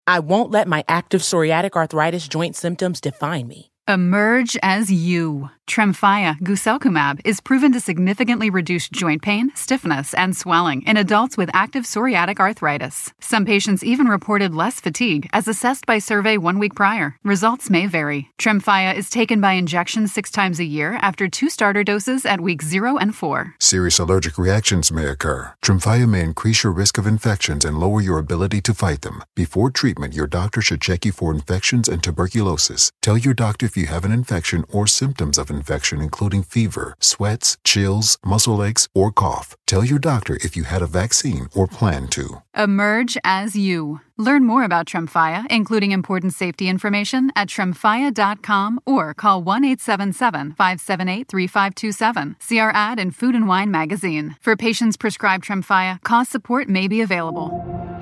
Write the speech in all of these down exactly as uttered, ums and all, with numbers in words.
I won't let my active psoriatic arthritis joint symptoms define me. Emerge as you. Tremfya guselkumab is proven to significantly reduce joint pain, stiffness, and swelling in adults with active psoriatic arthritis. Some patients even reported less fatigue as assessed by survey one week prior. Results may vary. Tremfya is taken by injection six times a year after two starter doses at weeks zero and four. Serious allergic reactions may occur. Tremfya may increase your risk of infections and lower your ability to fight them. Before treatment, your doctor should check you for infections and tuberculosis. Tell your doctor if you have an infection or symptoms of infection, including fever, sweats, chills, muscle aches, or cough. Tell your doctor if you had a vaccine or plan to. Emerge as you. Learn more about Tremfya, including important safety information, at tremfya dot com or call one eight seven seven, five seven eight, three five two seven. See our ad in Food and Wine magazine. For patients prescribed Tremfya, cost support may be available.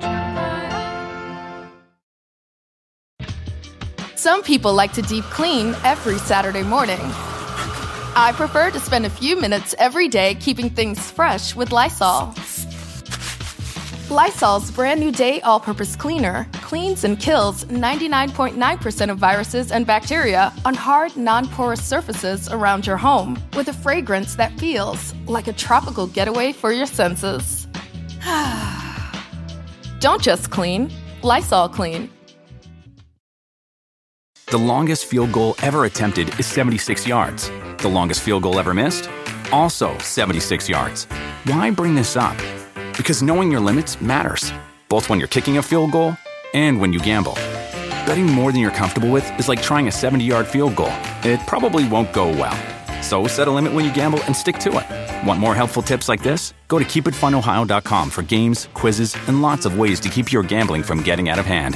Some people like to deep clean every Saturday morning. I prefer to spend a few minutes every day keeping things fresh with Lysol. Lysol's brand new Day All-Purpose Cleaner cleans and kills ninety-nine point nine percent of viruses and bacteria on hard, non-porous surfaces around your home with a fragrance that feels like a tropical getaway for your senses. Don't just clean, Lysol clean. The longest field goal ever attempted is seventy-six yards. The longest field goal ever missed? Also seventy-six yards. Why bring this up? Because knowing your limits matters, both when you're kicking a field goal and when you gamble. Betting more than you're comfortable with is like trying a seventy-yard field goal. It probably won't go well. So set a limit when you gamble and stick to it. Want more helpful tips like this? Go to keep it fun ohio dot com for games, quizzes, and lots of ways to keep your gambling from getting out of hand.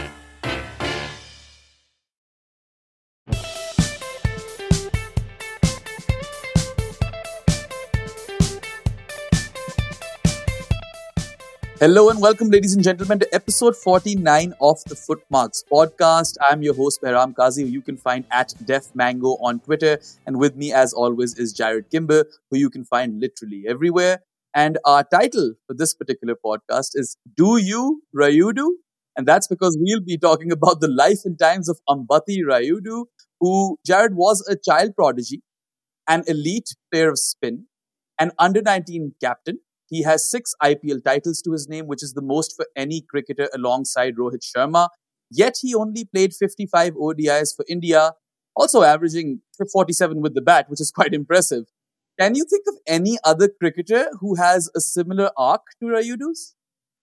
Hello and welcome, ladies and gentlemen, to episode forty-nine of the Footmarks podcast. I'm your host, Behram Kazi, who you can find at Def Mango on Twitter. And with me, as always, is Jared Kimber, who you can find literally everywhere. And our title for this particular podcast is Do You, Rayudu? And that's because we'll be talking about the life and times of Ambati Rayudu, who, Jared, was a child prodigy, an elite player of spin, an under nineteen captain. He has six I P L titles to his name, which is the most for any cricketer alongside Rohit Sharma. Yet he only played fifty-five O D Is for India, also averaging forty-seven with the bat, which is quite impressive. Can you think of any other cricketer who has a similar arc to Rayudu's?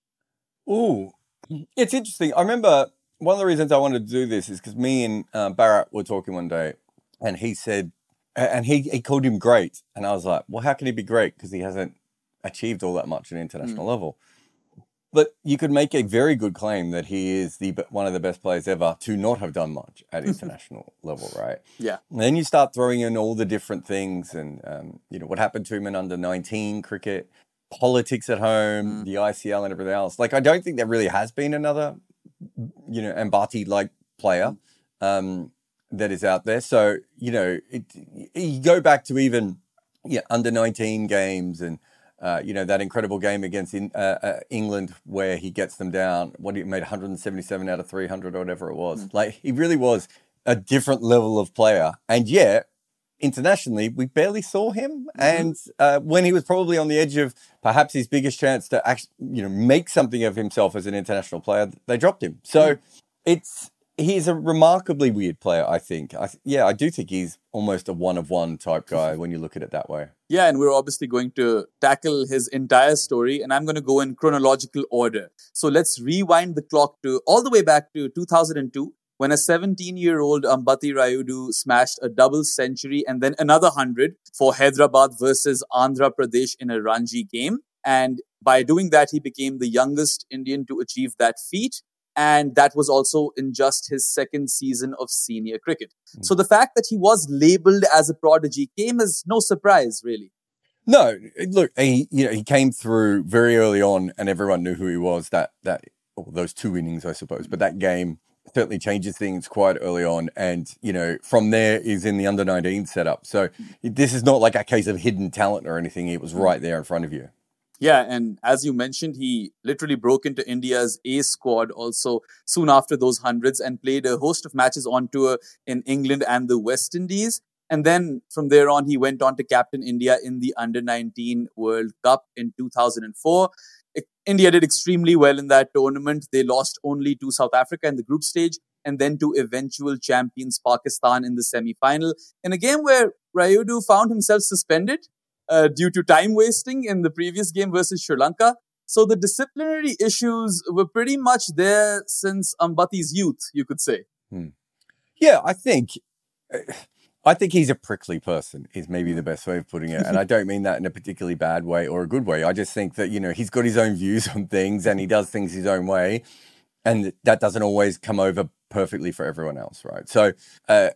Ooh, it's interesting. I remember one of the reasons I wanted to do this is because me and uh, Bharat were talking one day, and he said, and he, he called him great. And I was like, well, how can he be great? Because he hasn't achieved all that much at international mm. level. But you could make a very good claim that he is the one of the best players ever to not have done much at international level, right? Yeah. And then you start throwing in all the different things and, um, you know, what happened to him in under nineteen cricket, politics at home, mm. the I C L and everything else. Like, I don't think there really has been another, you know, Ambati-like player um, that is out there. So, you know, it, you go back to even yeah, under nineteen games and Uh, you know, that incredible game against in, uh, uh, England where he gets them down, what he made one hundred seventy-seven out of three hundred or whatever it was. Mm. Like, he really was a different level of player. And yet, internationally, we barely saw him. Mm-hmm. And uh, when he was probably on the edge of perhaps his biggest chance to actually, you know, make something of himself as an international player, they dropped him. So mm. it's, he's a remarkably weird player, I think. I th- yeah, I do think he's almost a one-of-one type guy when you look at it that way. Yeah, and we're obviously going to tackle his entire story, and I'm going to go in chronological order. So let's rewind the clock to all the way back to two thousand two, when a seventeen-year-old Ambati Rayudu smashed a double century and then another one hundred for Hyderabad versus Andhra Pradesh in a Ranji game. And by doing that, he became the youngest Indian to achieve that feat. And that was also in just his second season of senior cricket. Mm. So the fact that he was labelled as a prodigy came as no surprise, really. No, look, he you know he came through very early on, and everyone knew who he was. That that well, those two innings, I suppose, but that game certainly changes things quite early on. And you know, from there is in the under nineteen setup. So this is not like a case of hidden talent or anything. It was right there in front of you. Yeah, and as you mentioned, he literally broke into India's A squad also soon after those hundreds and played a host of matches on tour in England and the West Indies. And then from there on, he went on to captain India in the under nineteen World Cup in two thousand four. India did extremely well in that tournament. They lost only to South Africa in the group stage and then to eventual champions Pakistan in the semi-final. In a game where Rayudu found himself suspended Uh, due to time wasting in the previous game versus Sri Lanka. So the disciplinary issues were pretty much there since Ambati's youth, you could say. Hmm. Yeah, I think I think he's a prickly person is maybe the best way of putting it. And I don't mean that in a particularly bad way or a good way. I just think that, you know, he's got his own views on things and he does things his own way. And that doesn't always come over perfectly for everyone else, right? So, uh,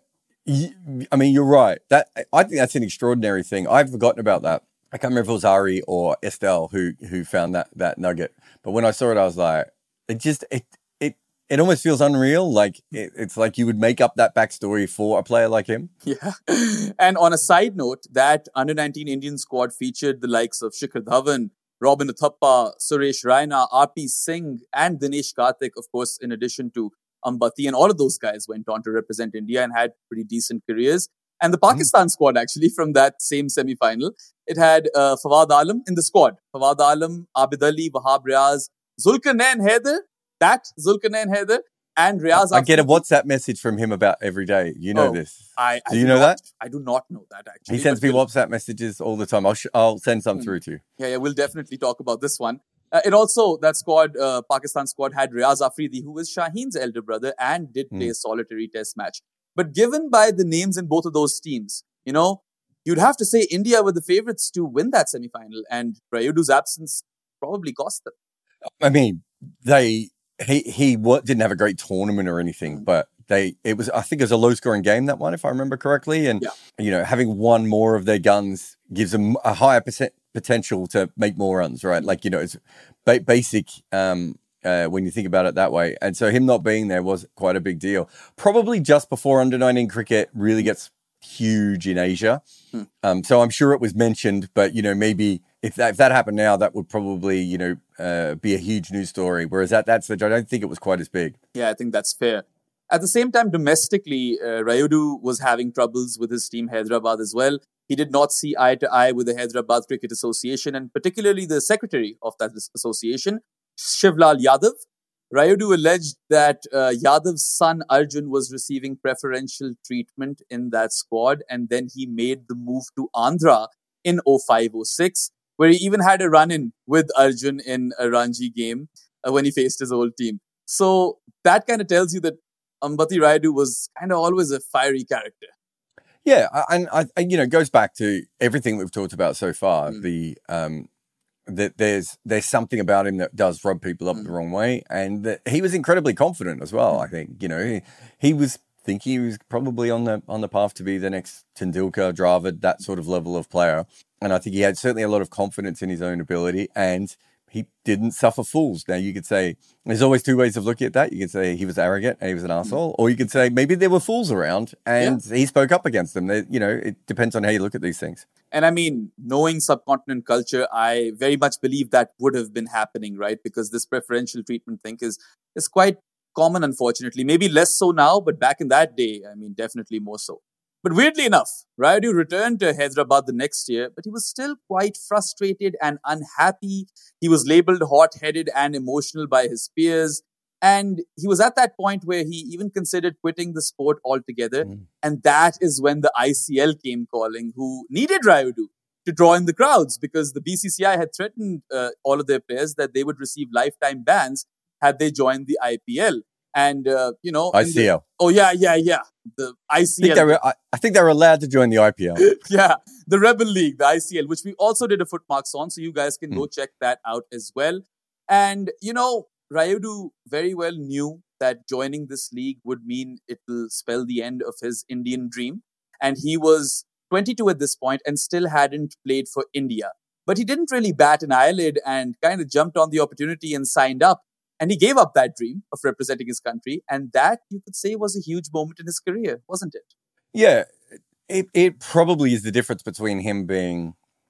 I mean, you're right. That I think that's an extraordinary thing. I've forgotten about that. I can't remember if it was Ari or Estelle who who found that that nugget. But when I saw it, I was like, it just it it it almost feels unreal. Like it, it's like you would make up that backstory for a player like him. Yeah. And on a side note, that under nineteen Indian squad featured the likes of Shikhar Dhawan, Robin Uthappa, Suresh Raina, R P Singh, and Dinesh Karthik, of course, in addition to Ambati, and all of those guys went on to represent India and had pretty decent careers. And the Pakistan mm. squad, actually, from that same semi-final, it had uh, Fawad Alam in the squad. Fawad Alam, Abid Ali, Wahab Riaz, Zulkarnain Haider, that Zulkarnain Haider, and Riaz. I get a WhatsApp message from him about every day. You know oh, this. I, I do you do know not, that? I do not know that, actually. He sends me WhatsApp messages all the time. I'll, sh- I'll send some mm. through to you. Yeah, yeah, we'll definitely talk about this one. Uh, it also, that squad, uh, Pakistan squad, had Riaz Afridi, who was Shaheen's elder brother and did play mm. a solitary test match. But given by the names in both of those teams, you know, you'd have to say India were the favourites to win that semi-final, and Rayudu's absence probably cost them. I mean, they he he what, didn't have a great tournament or anything, mm. but they it was I think it was a low-scoring game, that one, if I remember correctly. And yeah. you know, having one more of their guns gives them a higher percent potential to make more runs, right? Like, you know, it's ba- basic um, uh, when you think about it that way. And so him not being there was quite a big deal. Probably just before under nineteen cricket really gets huge in Asia. Hmm. Um, so I'm sure it was mentioned, but, you know, maybe if that, if that happened now, that would probably, you know, uh, be a huge news story. Whereas at that stage, I don't think it was quite as big. Yeah, I think that's fair. At the same time, domestically, uh, Rayudu was having troubles with his team Hyderabad as well. He did not see eye to eye with the Hyderabad Cricket Association and particularly the secretary of that association, Shivlal Yadav. Rayudu alleged that uh, Yadav's son Arjun was receiving preferential treatment in that squad, and then he made the move to Andhra in oh five oh six, where he even had a run-in with Arjun in a Ranji game uh, when he faced his old team. So that kind of tells you that Ambati Rayudu was kind of always a fiery character. Yeah, and I, I, you know, it goes back to everything we've talked about so far. Mm. The um, that there's there's something about him that does rub people up mm. the wrong way, and that he was incredibly confident as well. Mm. I think, you know, he, he was thinking he was probably on the on the path to be the next Tendulkar, Dravid, that sort of level of player, and I think he had certainly a lot of confidence in his own ability, and he didn't suffer fools. Now, you could say there's always two ways of looking at that. You could say he was arrogant and he was an arsehole, or you could say maybe there were fools around and yeah. he spoke up against them. They, you know, it depends on how you look at these things. And I mean, knowing subcontinent culture, I very much believe that would have been happening, right? Because this preferential treatment thing is, is quite common, unfortunately. Maybe less so now, but back in that day, I mean, definitely more so. But weirdly enough, Rayudu returned to Hyderabad the next year, but he was still quite frustrated and unhappy. He was labelled hot-headed and emotional by his peers. And he was at that point where he even considered quitting the sport altogether. Mm. And that is when the I C L came calling, who needed Rayudu to draw in the crowds because the B C C I had threatened uh, all of their players that they would receive lifetime bans had they joined the I P L. And, uh, you know... I C L. The, oh, yeah, yeah, yeah. The I C L. I think, they were, I, I think they were allowed to join the I P L. Yeah, the Rebel League, the I C L, which we also did a footmarks on, so you guys can mm. go check that out as well. And, you know, Rayudu very well knew that joining this league would mean it will spell the end of his Indian dream. And he was twenty-two at this point and still hadn't played for India. But he didn't really bat an eyelid and kind of jumped on the opportunity and signed up. And he gave up that dream of representing his country. And that, you could say, was a huge moment in his career, wasn't it? Yeah, it, it probably is the difference between him being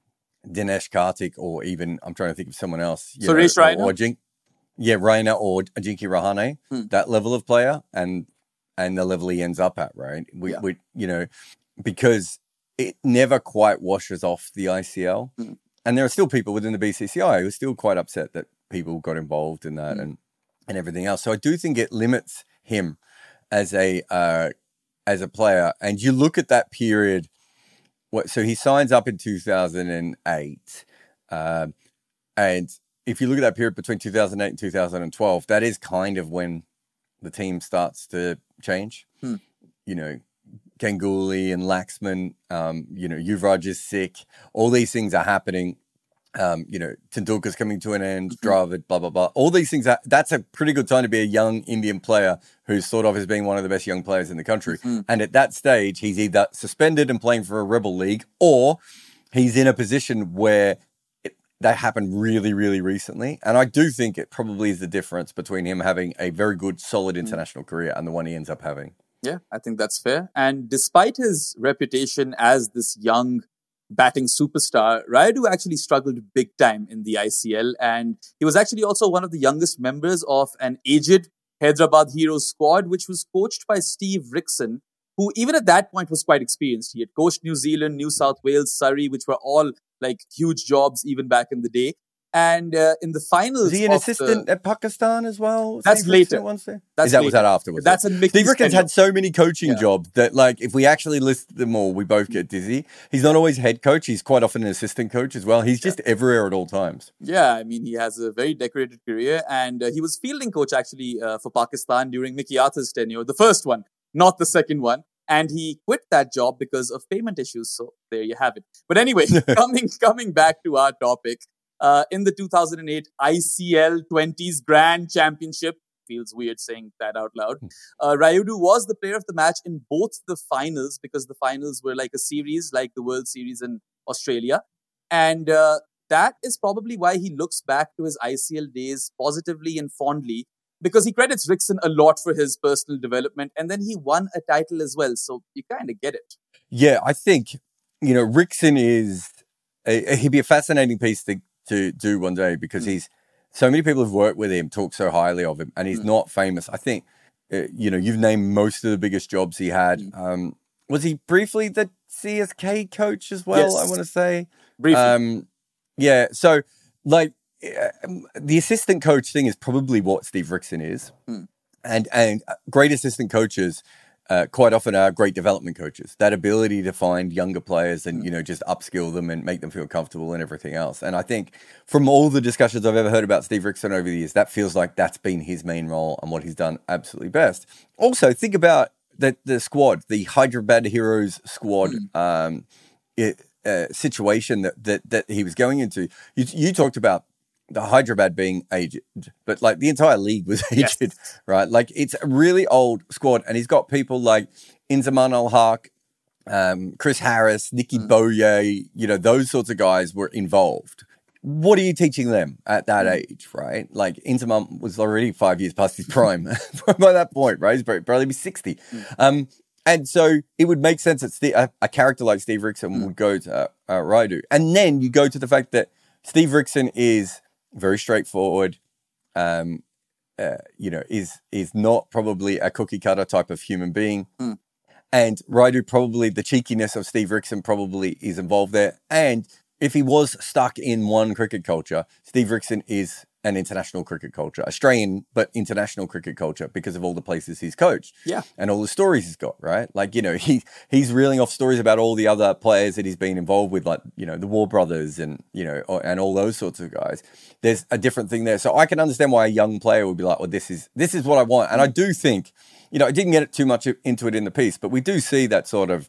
Dinesh Karthik, or even, I'm trying to think of someone else. You Suresh know, Raina? Or, or Jink, yeah, Raina or Ajinkya Rahane, Hmm. that level of player, and and the level he ends up at, right? We, Yeah. we you know, because it never quite washes off the I C L. Hmm. And there are still people within the B C C I who are still quite upset that people got involved in that Hmm. and, and everything else. So I do think it limits him as a uh, as a player. And you look at that period. What, so he signs up in two thousand eight. Um, and if you look at that period between two thousand eight and two thousand twelve, that is kind of when the team starts to change. Hmm. You know, Ganguly and Laxman, um, you know, Yuvraj is sick. All these things are happening. Um, you know, Tendulkar's coming to an end, Mm-hmm. Dravid, blah, blah, blah. All these things, are, that's a pretty good time to be a young Indian player who's thought of as being one of the best young players in the country. Mm-hmm. And at that stage, he's either suspended and playing for a rebel league, or he's in a position where it, that happened really, really recently. And I do think it probably is the difference between him having a very good, solid international career and the one he ends up having. Yeah, I think that's fair. And despite his reputation as this young batting superstar, Rayudu actually struggled big time in the I C L. And he was actually also one of the youngest members of an aged Hyderabad Heroes squad, which was coached by Steve Rickson, who even at that point was quite experienced. He had coached New Zealand, New South Wales, Surrey, which were all like huge jobs even back in the day. And uh, in the finals, Was he an of assistant the, at Pakistan as well? That's Steve Rickson later. at one stage? That's Is that, later. was that afterwards? That's in Mickey's Steve Rickens tenure. had so many coaching Yeah. jobs that, like, if we actually list them all, we both get dizzy. He's not always head coach. He's quite often an assistant coach as well. He's just everywhere at all times. Yeah, I mean, he has a very decorated career, and uh, he was fielding coach actually uh, for Pakistan during Mickey Arthur's tenure, the first one, not the second one. And he quit that job because of payment issues. So there you have it. But anyway, coming coming back to our topic, uh, in the two thousand eight I C L twenties Grand Championship, feels weird saying that out loud, uh, Rayudu was the player of the match in both the finals, because the finals were like a series, like the World Series in Australia. And uh, that is probably why he looks back to his I C L days positively and fondly, because he credits Rickson a lot for his personal development, and then he won a title as well. So you kind of get it. Yeah, I think, you know, Rickson is, a, he'd be a fascinating piece to, to do one day, because Mm. he's, so many people who've worked with him talk so highly of him, and he's Mm. not famous. I think, uh, you know, you've named most of the biggest jobs he had. Mm. Um, was he briefly the C S K coach as well, Yes. I want to say? Briefly. Um, yeah, so, like, um, the assistant coach thing is probably what Steve Rickson is. Hmm. And and great assistant coaches uh, quite often are great development coaches. That ability to find younger players and, Hmm. you know, just upskill them and make them feel comfortable and everything else. And I think from all the discussions I've ever heard about Steve Rickson over the years, that feels like that's been his main role and what he's done absolutely best. Also, think about the, the squad, the Hyderabad Heroes squad, um, it, uh, situation that, that that he was going into. You, you talked about the Hyderabad being aged, but like the entire league was aged, Yes. right? Like it's a really old squad, and he's got people like Inzaman Al Haq, um, Chris Harris, Nicky Mm. Boye, you know, those sorts of guys were involved. What are you teaching them at that Mm. age, right? Like Inzaman was already five years past his prime by that point, right? He's probably, probably be sixty. Mm. Um, and so it would make sense that Steve, a, a character like Steve Rickson Mm. would go to uh, Rayudu. And then you go to the fact that Steve Rickson is very straightforward, um, uh, you know, is is not probably a cookie cutter type of human being. Mm. And Rayudu, probably the cheekiness of Steve Rickson probably is involved there. And if he was stuck in one cricket culture, Steve Rickson is an international cricket culture, Australian, but international cricket culture because of all the places he's coached. Yeah. And all the stories he's got, right? Like, you know, he he's reeling off stories about all the other players that he's been involved with, like, you know, the War Brothers and, you know, or, and all those sorts of guys. There's a different thing there. So I can understand why a young player would be like, well, this is, this is what I want. And I do think, you know, I didn't get too much into it in the piece, but we do see that sort of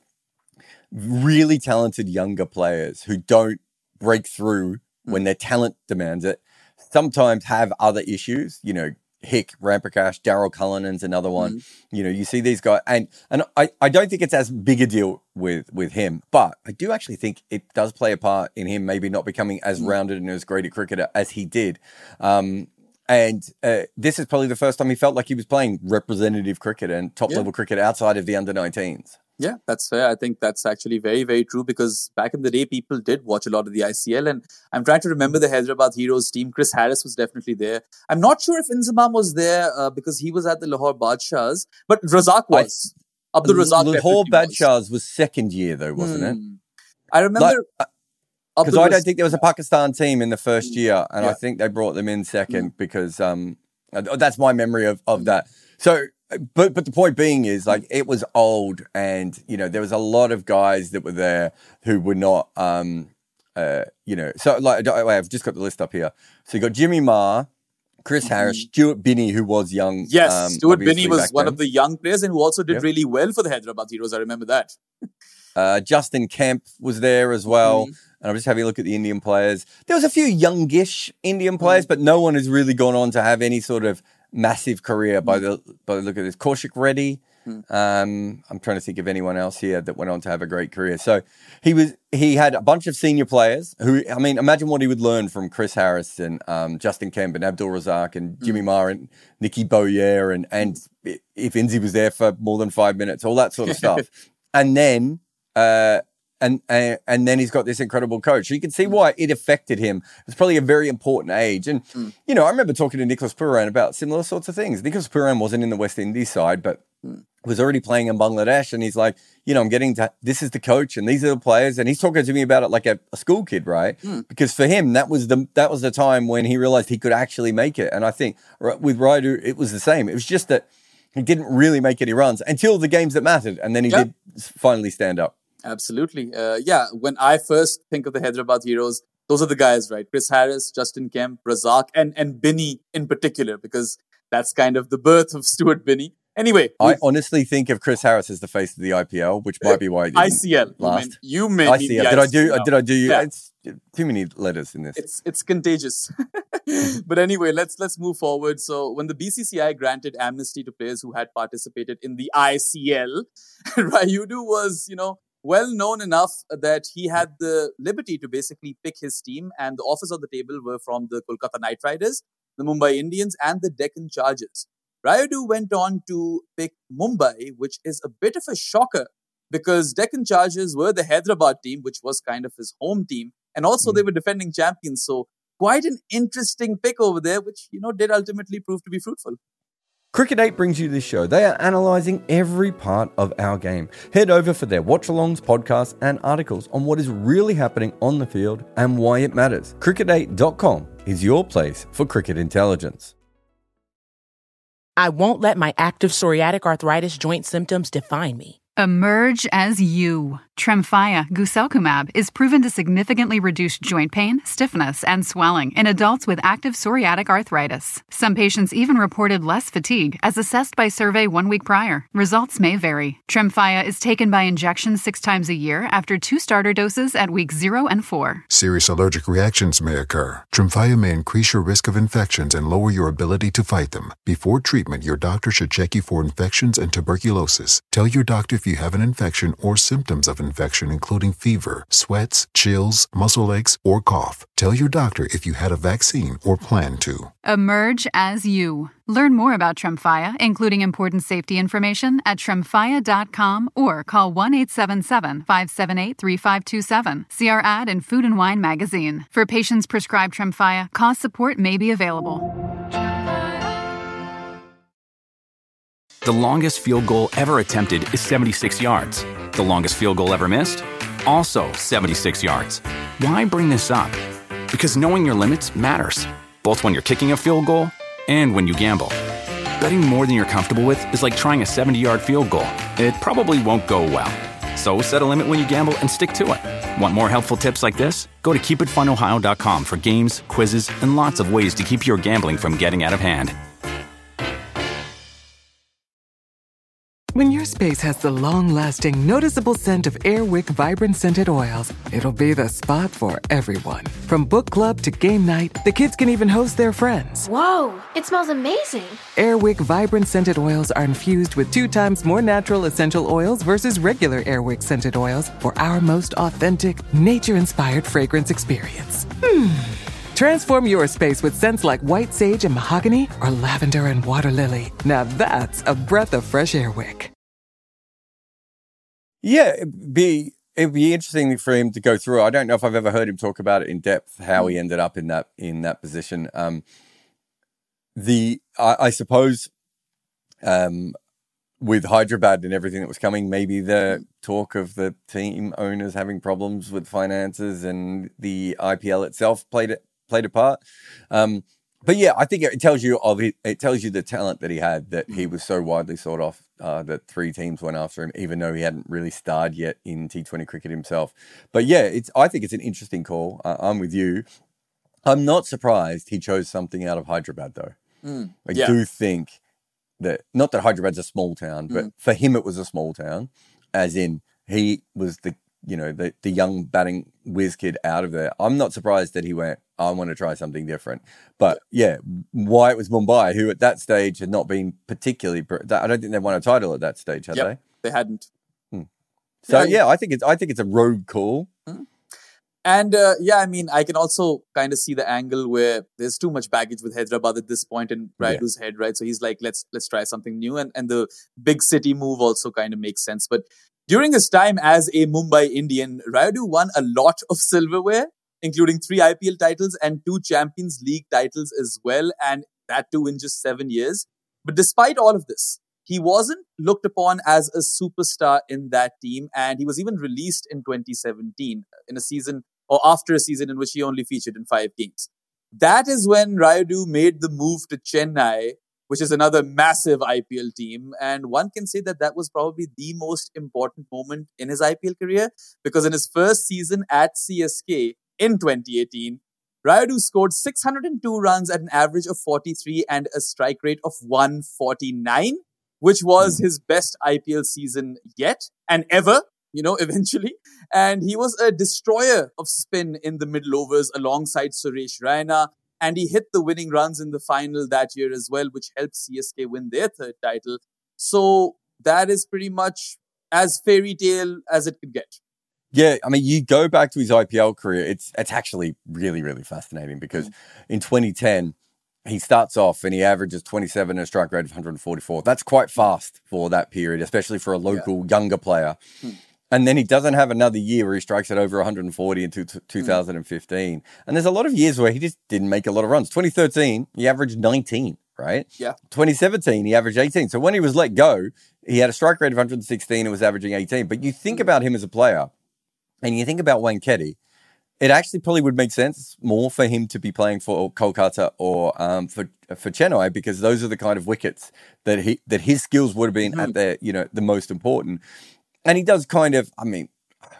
really talented younger players who don't break through when their talent demands it, sometimes have other issues, you know, Hick, Ramprakash, Daryl Cullinan's another one. Mm-hmm. You know, you see these guys, and and I, I don't think it's as big a deal with with him, but I do actually think it does play a part in him maybe not becoming as Mm-hmm. rounded and as great a cricketer as he did. Um, and uh, this is probably the first time he felt like he was playing representative cricket and top Yeah. level cricket outside of the under nineteens. Yeah, that's fair. I think that's actually very, very true because back in the day, people did watch a lot of the I C L. And I'm trying to remember the Hyderabad Heroes team. Chris Harris was definitely there. I'm not sure if Inzamam was there uh, because he was at the Lahore Badshahs, but Razak was. I, Abdul Razak Lahore Badshahs was. was second year though, wasn't hmm. it? I remember... Because I don't think there was a Pakistan team in the first year, and yeah. I think they brought them in second mm. because um, that's my memory of, of that. So... But but the point being is, like, it was old and, you know, there was a lot of guys that were there who were not, um, uh, you know, so, like, I've just got the list up here. So you got Jimmy Marr, Chris mm-hmm. Harris, Stuart Binney, who was young. Yes, um, Stuart Binney was one then. of the young players and who also did yep. really well for the Hyderabad Heroes. I remember that. uh, Justin Kemp was there as well. Mm-hmm. And I'm just having a look at the Indian players. There was a few youngish Indian players, mm-hmm. but no one has really gone on to have any sort of massive career by the by the look of this. Kaushik Reddy. Hmm. Um, I'm trying to think of anyone else here that went on to have a great career. So he was he had a bunch of senior players who, I mean, imagine what he would learn from Chris Harris and um, Justin Kemp and Abdul Razak and Jimmy hmm. Marr and Nicky Boyer and and if Inzi was there for more than five minutes, all that sort of stuff. And then uh, And, and and then he's got this incredible coach. So you can see why it affected him. It's probably a very important age. And, mm. you know, I remember talking to Nicholas Pooran about similar sorts of things. Nicholas Pooran wasn't in the West Indies side, but mm. was already playing in Bangladesh. And he's like, you know, I'm getting to, this is the coach and these are the players. And he's talking to me about it like a, a school kid, right? Mm. Because for him, that was the that was the time when he realized he could actually make it. And I think with Raidu, it was the same. It was just that he didn't really make any runs until the games that mattered. And then he yep. did finally stand up. Absolutely. Uh, yeah, when I first think of the Hyderabad Heroes, those are the guys, right? Chris Harris, Justin Kemp, Razak, and, and Binney in particular, because that's kind of the birth of Stuart Binney. Anyway. I honestly think of Chris Harris as the face of the I P L, which might be why he didn't I C L. last. You meant I C L. Did I do, did I do, yeah. it's too many letters in this. It's it's contagious. But anyway, let's let's move forward. So when the B C C I granted amnesty to players who had participated in the I C L, Rayudu was, you know, well known enough that he had the liberty to basically pick his team, and the offers on the table were from the Kolkata Knight Riders, the Mumbai Indians, and the Deccan Chargers. Rayudu went on to pick Mumbai, which is a bit of a shocker because Deccan Chargers were the Hyderabad team, which was kind of his home team, and also mm. they were defending champions. So quite an interesting pick over there, which, you know, did ultimately prove to be fruitful. Cricket eight brings you this show. They are analysing every part of our game. Head over for their watch-alongs, podcasts and articles on what is really happening on the field and why it matters. cricket eight dot com is your place for cricket intelligence. I won't let my active psoriatic arthritis joint symptoms define me. Emerge as you. Tremfya guselkumab is proven to significantly reduce joint pain, stiffness, and swelling in adults with active psoriatic arthritis. Some patients even reported less fatigue as assessed by survey one week prior. Results may vary. Tremfya is taken by injection six times a year after two starter doses at weeks zero and four. Serious allergic reactions may occur. Tremfya may increase your risk of infections and lower your ability to fight them. Before treatment, your doctor should check you for infections and tuberculosis. Tell your doctor if you have an infection or symptoms of infection, including fever, sweats, chills, muscle aches, or cough. Tell your doctor if you had a vaccine or plan to. Emerge as you. Learn more about Tremfya, including important safety information, at tremfya dot com or call one eight seven seven, five seven eight, three five two seven. See our ad in Food and Wine magazine. For patients prescribed Tremfya, cost support may be available. The longest field goal ever attempted is seventy-six yards. The longest field goal ever missed? Also seventy-six yards. Why bring this up? Because knowing your limits matters, both when you're kicking a field goal and when you gamble. Betting more than you're comfortable with is like trying a seventy-yard field goal. It probably won't go well. So set a limit when you gamble and stick to it. Want more helpful tips like this? Go to keep it fun ohio dot com for games, quizzes, and lots of ways to keep your gambling from getting out of hand. When your space has the long-lasting, noticeable scent of Airwick Vibrant Scented Oils, it'll be the spot for everyone. From book club to game night, the kids can even host their friends. Whoa, it smells amazing. Airwick Vibrant Scented Oils are infused with two times more natural essential oils versus regular Airwick Scented Oils for our most authentic, nature-inspired fragrance experience. Hmm. Transform your space with scents like white sage and mahogany or lavender and water lily. Now that's a breath of fresh Airwick. Yeah, it'd be it'd be interesting for him to go through. I don't know if I've ever heard him talk about it in depth, how he ended up in that in that position. Um, the I, I suppose um, with Hyderabad and everything that was coming, maybe the talk of the team owners having problems with finances and the I P L itself played it played a part. Um, but yeah, I think it tells you of it, it tells you the talent that he had, that he was so widely sought off, uh, that three teams went after him, even though he hadn't really starred yet in T twenty cricket himself. But yeah, it's I think it's an interesting call. Uh, I'm with you. I'm not surprised he chose something out of Hyderabad, though. Mm, I yeah. do think that, not that Hyderabad's a small town, but mm. for him it was a small town, as in he was the, you know, the, the young batting whiz kid out of there. I'm not surprised that he went, I want to try something different. But yeah, why it was Mumbai, who at that stage had not been particularly, I don't think they won a title at that stage, had yep, they? They hadn't. Hmm. So yeah, yeah, I think it's I think it's a rogue call. Hmm. And uh, yeah, I mean, I can also kind of see the angle where there's too much baggage with Hyderabad at this point in Rayudu's yeah. head, right? So he's like, let's let's try something new, and and the big city move also kind of makes sense. But during his time as a Mumbai Indian, Rayudu won a lot of silverware, including three I P L titles and two Champions League titles as well, and that too in just seven years. But despite all of this, he wasn't looked upon as a superstar in that team, and he was even released in twenty seventeen in a season, or after a season in which he only featured in five games. That is when Rayudu made the move to Chennai, which is another massive I P L team. And one can say that that was probably the most important moment in his I P L career, because in his first season at C S K in twenty eighteen, Rayudu scored six hundred two runs at an average of forty-three and a strike rate of one forty-nine, which was his best I P L season yet and ever. You know, eventually. And he was a destroyer of spin in the middle overs alongside Suresh Raina. And he hit the winning runs in the final that year as well, which helped C S K win their third title. So that is pretty much as fairy tale as it could get. Yeah, I mean, you go back to his I P L career, it's it's actually really, really fascinating, because mm. in twenty ten, he starts off and he averages twenty-seven and a strike rate of one forty-four. That's quite fast for that period, especially for a local yeah. younger player. Mm. And then he doesn't have another year where he strikes at over one forty in two, two thousand fifteen. Mm. And there's a lot of years where he just didn't make a lot of runs. twenty thirteen, he averaged nineteen, right? Yeah. twenty seventeen, he averaged eighteen. So when he was let go, he had a strike rate of one sixteen and was averaging eighteen. But you think about him as a player, and you think about Wankhede, it actually probably would make sense more for him to be playing for Kolkata or um, for for Chennai, because those are the kind of wickets that he that his skills would have been mm. at their, you know, the most important. And he does kind of, I mean,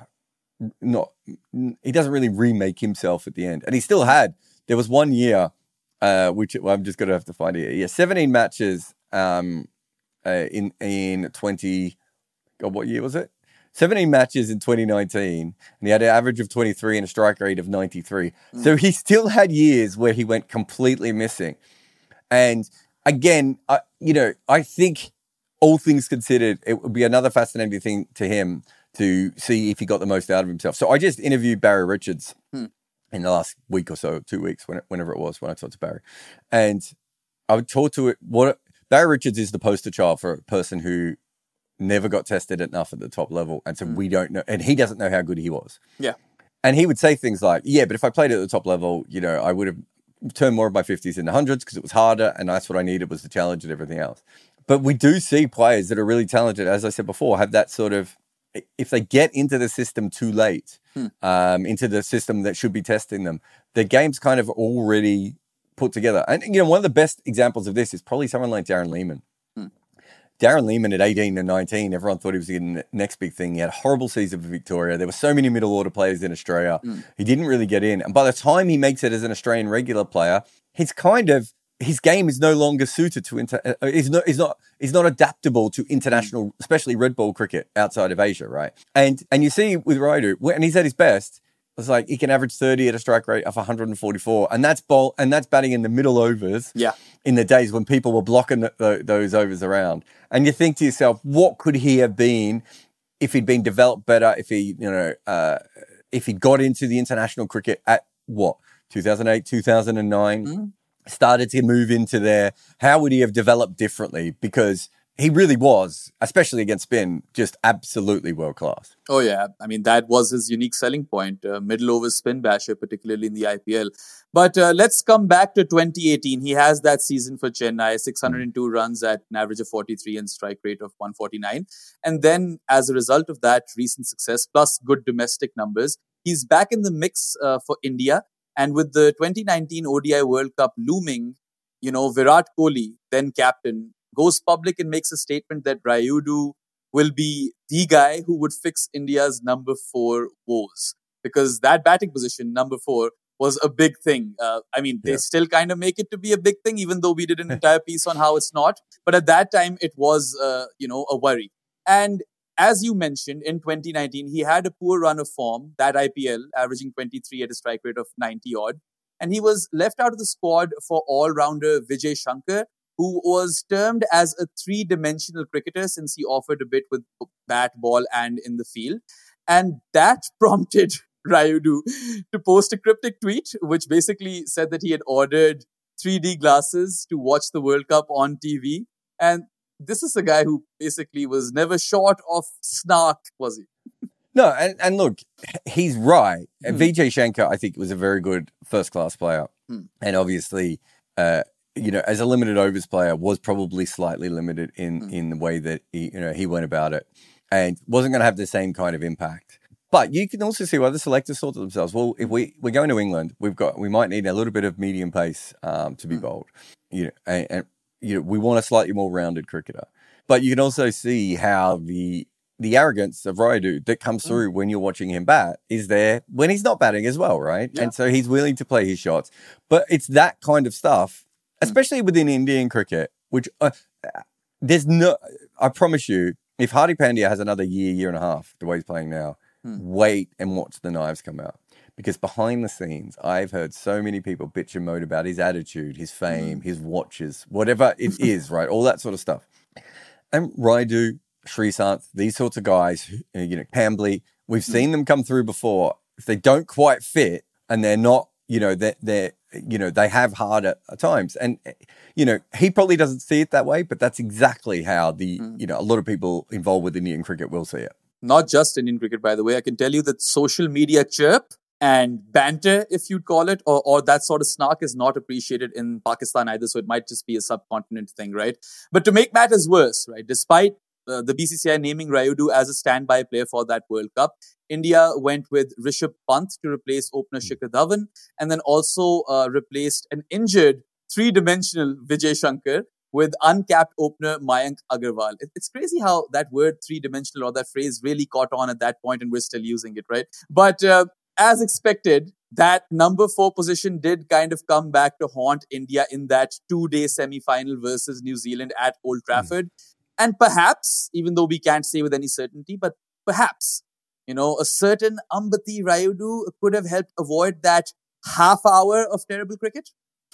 not, he doesn't really remake himself at the end. And he still had, there was one year, uh, which well, I'm just going to have to find it. Yeah, seventeen matches um, uh, in, in twenty, God, what year was it? seventeen matches in twenty nineteen, and he had an average of twenty-three and a strike rate of ninety-three. Mm. So he still had years where he went completely missing. And again, I, you know, I think, all things considered, it would be another fascinating thing to him to see if he got the most out of himself. So I just interviewed Barry Richards hmm. in the last week or so, two weeks, when, whenever it was, when I talked to Barry. And I would talk to it. What Barry Richards is the poster child for a person who never got tested enough at the top level. And so hmm. we don't know, and he doesn't know how good he was. Yeah. And he would say things like, yeah, but if I played at the top level, you know, I would have turned more of my fifties into hundreds because it was harder, and that's what I needed was the challenge and everything else. But we do see players that are really talented, as I said before, have that sort of, if they get into the system too late, hmm. um, into the system that should be testing them, their game's kind of already put together. And, you know, one of the best examples of this is probably someone like Darren Lehmann. Hmm. Darren Lehmann at eighteen and nineteen, everyone thought he was getting the next big thing. He had a horrible season for Victoria. There were so many middle order players in Australia. Hmm. He didn't really get in. And by the time he makes it as an Australian regular player, he's kind of, his game is no longer suited to inter. Uh, he's not. He's not. He's not adaptable to international, mm. especially red ball cricket outside of Asia, right? And and you see with Rayudu, when he's at his best, it's like he can average thirty at a strike rate of one forty-four, and that's ball and that's batting in the middle overs. Yeah. In the days when people were blocking the, the, those overs around, and you think to yourself, what could he have been if he'd been developed better? If he, you know, uh, if he got into the international cricket at what two thousand eight, two thousand nine. Mm. Started to move into there, how would he have developed differently? Because he really was, especially against spin, just absolutely world class. Oh, yeah. I mean, that was his unique selling point. Uh, middle over spin basher, particularly in the I P L. But uh, let's come back to twenty eighteen. He has that season for Chennai, six hundred two runs at an average of forty-three and strike rate of one forty-nine. And then as a result of that recent success, plus good domestic numbers, he's back in the mix uh, for India. And with the twenty nineteen O D I World Cup looming, you know, Virat Kohli, then captain, goes public and makes a statement that Rayudu will be the guy who would fix India's number four woes. Because that batting position, number four, was a big thing. Uh, I mean, they yeah. still kind of make it to be a big thing, even though we did an entire piece on how it's not. But at that time, it was, uh, you know, a worry. And as you mentioned, in twenty nineteen, he had a poor run of form, that I P L, averaging twenty-three at a strike rate of ninety odd. And he was left out of the squad for all-rounder Vijay Shankar, who was termed as a three-dimensional cricketer since he offered a bit with bat, ball, and in the field. And that prompted Rayudu to post a cryptic tweet, which basically said that he had ordered three D glasses to watch the World Cup on T V. And this is a guy who basically was never short of snark, was he? No, and, and look, he's right. Mm. Vijay Shankar, I think, was a very good first-class player. Mm. And obviously, uh, you know, as a limited overs player, was probably slightly limited in, mm. in the way that he, you know, he went about it and wasn't going to have the same kind of impact. But you can also see why the selectors thought to themselves, well, if we, we're going to England, we've got, we might need a little bit of medium pace um, to be mm. bowled. You know, and, and you know, we want a slightly more rounded cricketer. But you can also see how the the arrogance of Rayudu that comes through mm. when you're watching him bat is there when he's not batting as well, right? Yeah. And so he's willing to play his shots. But it's that kind of stuff, especially mm. within Indian cricket, which uh, there's no, I promise you, if Hardik Pandya has another year, year and a half, the way he's playing now, mm. wait and watch the knives come out. Because behind the scenes, I've heard so many people bitch and moan about his attitude, his fame, mm. his watches, whatever it is, right? All that sort of stuff. And Rayudu, Sreesanth, these sorts of guys, you know, Hambly, we've seen them come through before. If they don't quite fit and they're not, you know, they're, they're you know, they have harder times. And, you know, he probably doesn't see it that way, but that's exactly how the, mm. you know, a lot of people involved with Indian cricket will see it. Not just Indian cricket, by the way. I can tell you that social media chirp and banter, if you'd call it, or, or that sort of snark is not appreciated in Pakistan either. So it might just be a subcontinent thing, right? But to make matters worse, right, despite uh, the B C C I naming Rayudu as a standby player for that World Cup, India went with Rishabh Pant to replace opener Shikhar Dhawan, and then also uh, replaced an injured three-dimensional Vijay Shankar with uncapped opener Mayank Agarwal. It, it's crazy how that word three-dimensional or that phrase really caught on at that point, and we're still using it, right? But uh, as expected, that number four position did kind of come back to haunt India in that two-day semi-final versus New Zealand at Old Trafford. Mm. And perhaps, even though we can't say with any certainty, but perhaps, you know, a certain Ambati Rayudu could have helped avoid that half hour of terrible cricket.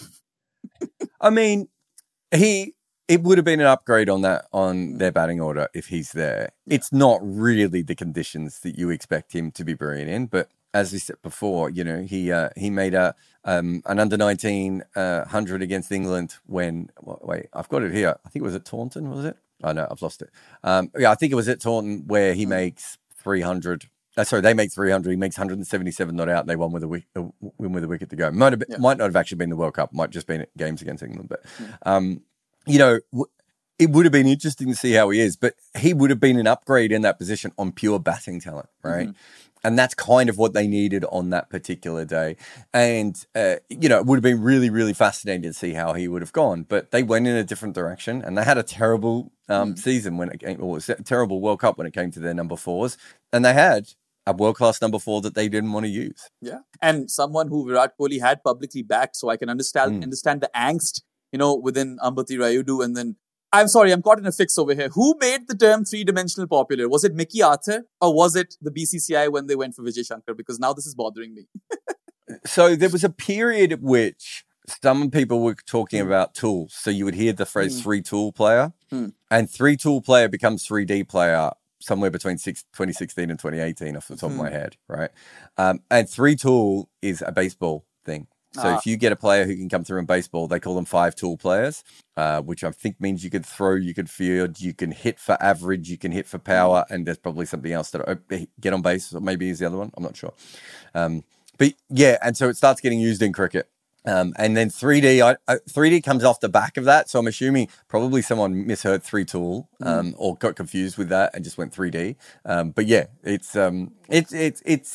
I mean, he it would have been an upgrade on that on their batting order if he's there. Yeah. It's not really the conditions that you expect him to be brilliant in, but as we said before, you know, he uh, he made a um, an under nineteen uh, hundred against England when wait, I've got it here. I think it was at Taunton, was it? Oh no, I've lost it. Um, yeah, I think it was at Taunton where he makes three hundred. Uh, sorry, they make three hundred. He makes one hundred seventy-seven not out. And they won with a wick, uh, win with a wicket to go. Might have been, yeah. might not have actually been the World Cup. Might just been games against England. But um, you know, w- it would have been interesting to see how he is. But he would have been an upgrade in that position on pure batting talent, right? Mm-hmm. And that's kind of what they needed on that particular day. And, uh, you know, it would have been really, really fascinating to see how he would have gone. But they went in a different direction and they had a terrible um, mm. season when it came, or a terrible World Cup when it came to their number fours. And they had a world-class number four that they didn't want to use. Yeah. And someone who Virat Kohli had publicly backed. So I can understand, mm. understand the angst, you know, within Ambati Rayudu. And then I'm sorry, I'm caught in a fix over here. Who made the term three-dimensional popular? Was it Mickey Arthur or was it the B C C I when they went for Vijay Shankar? Because now this is bothering me. So there was a period at which some people were talking mm. about tools. So you would hear the phrase mm. three-tool player. Mm. And three-tool player becomes three D player somewhere between six, twenty sixteen and twenty eighteen off the top mm. of my head, right? Um, and three-tool is a baseball thing. So Ah. if you get a player who can come through in baseball, they call them five tool players, uh, which I think means you could throw, you could field, you can hit for average, you can hit for power, and there's probably something else that uh, get on base, or maybe is the other one. I'm not sure. Um, but yeah, and so it starts getting used in cricket. Um, and then three D, I, I, three D comes off the back of that. So I'm assuming probably someone misheard three tool um, mm. or got confused with that and just went three D. Um, but yeah, it's um, it's it's it's.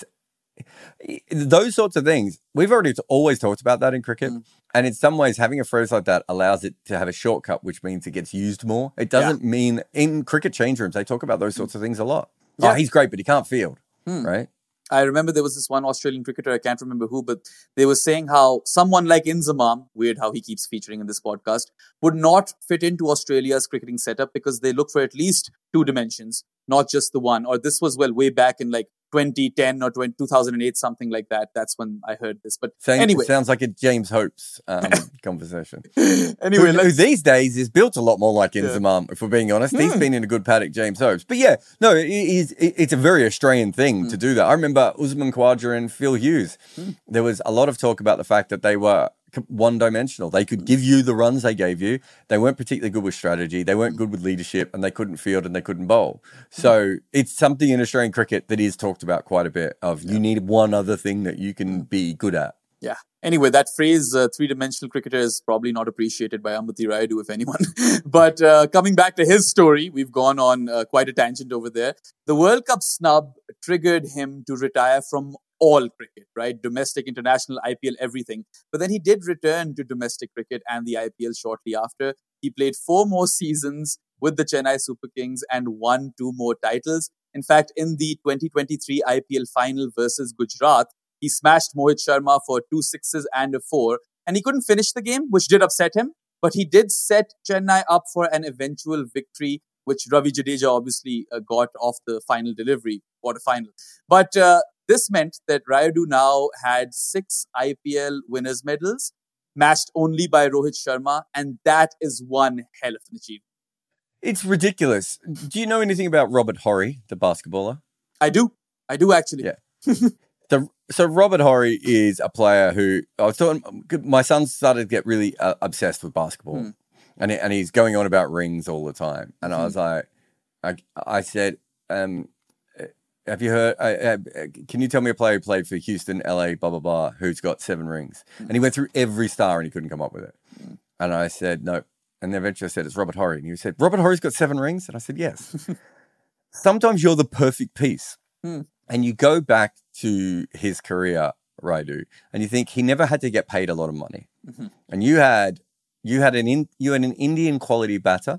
Those sorts of things, we've already t- always talked about that in cricket. Mm. And in some ways, having a phrase like that allows it to have a shortcut, which means it gets used more. It doesn't yeah. mean, in cricket change rooms, they talk about those sorts of things a lot. Yeah. Oh, he's great, but he can't field, mm. right? I remember there was this one Australian cricketer, I can't remember who, but they were saying how someone like Inzamam, weird how he keeps featuring in this podcast, would not fit into Australia's cricketing setup because they look for at least two dimensions, not just the one. Or this was, well, way back in like twenty ten or twenty, two thousand eight, something like that. That's when I heard this. But Sounds, anyway. Sounds like a James Hopes um, conversation. Anyway, who, who these days is built a lot more like Inzamam, yeah. if we're being honest. Mm. He's been in a good paddock, James Hopes. But yeah, no, it, it's, it's a very Australian thing mm. to do that. I remember Usman Khawaja and Phil Hughes. Mm. There was a lot of talk about the fact that they were one-dimensional. They could give you the runs they gave you. They weren't particularly good with strategy. They weren't good with leadership, and they couldn't field and they couldn't bowl. So it's something in Australian cricket that is talked about quite a bit of yeah. you need one other thing that you can be good at. Yeah. Anyway, that phrase, uh, three-dimensional cricketer, is probably not appreciated by Ambati Rayudu, if anyone. But uh, coming back to his story, we've gone on uh, quite a tangent over there. The World Cup snub triggered him to retire from all cricket, right? Domestic, international, I P L, everything. But then he did return to domestic cricket and the I P L shortly after. He played four more seasons with the Chennai Super Kings and won two more titles. In fact, in the twenty twenty-three I P L final versus Gujarat, he smashed Mohit Sharma for two sixes and a four. And he couldn't finish the game, which did upset him. But he did set Chennai up for an eventual victory, which Ravi Jadeja obviously uh, got off the final delivery, quarterfinal. But uh, this meant that Rayudu now had six I P L winners' medals, matched only by Rohit Sharma, and that is one hell of an achievement. It's ridiculous. Do you know anything about Robert Horry, the basketballer? I do. I do, actually. Yeah. so, so Robert Horry is a player who, I was talking, my son started to get really uh, obsessed with basketball. Mm. And, he, and he's going on about rings all the time. And mm-hmm. I was like, I, I said, um, have you heard, uh, uh, can you tell me a player who played for Houston, L A, blah, blah, blah, who's got seven rings? Mm. And he went through every star and he couldn't come up with it. Mm. And I said, no. And then eventually I said, it's Robert Horry. And he said, Robert Horry's got seven rings? And I said, yes. Sometimes you're the perfect piece. Mm. And you go back to his career, Rayudu, and you think he never had to get paid a lot of money. Mm-hmm. And you had, you had an in, you had an Indian quality batter,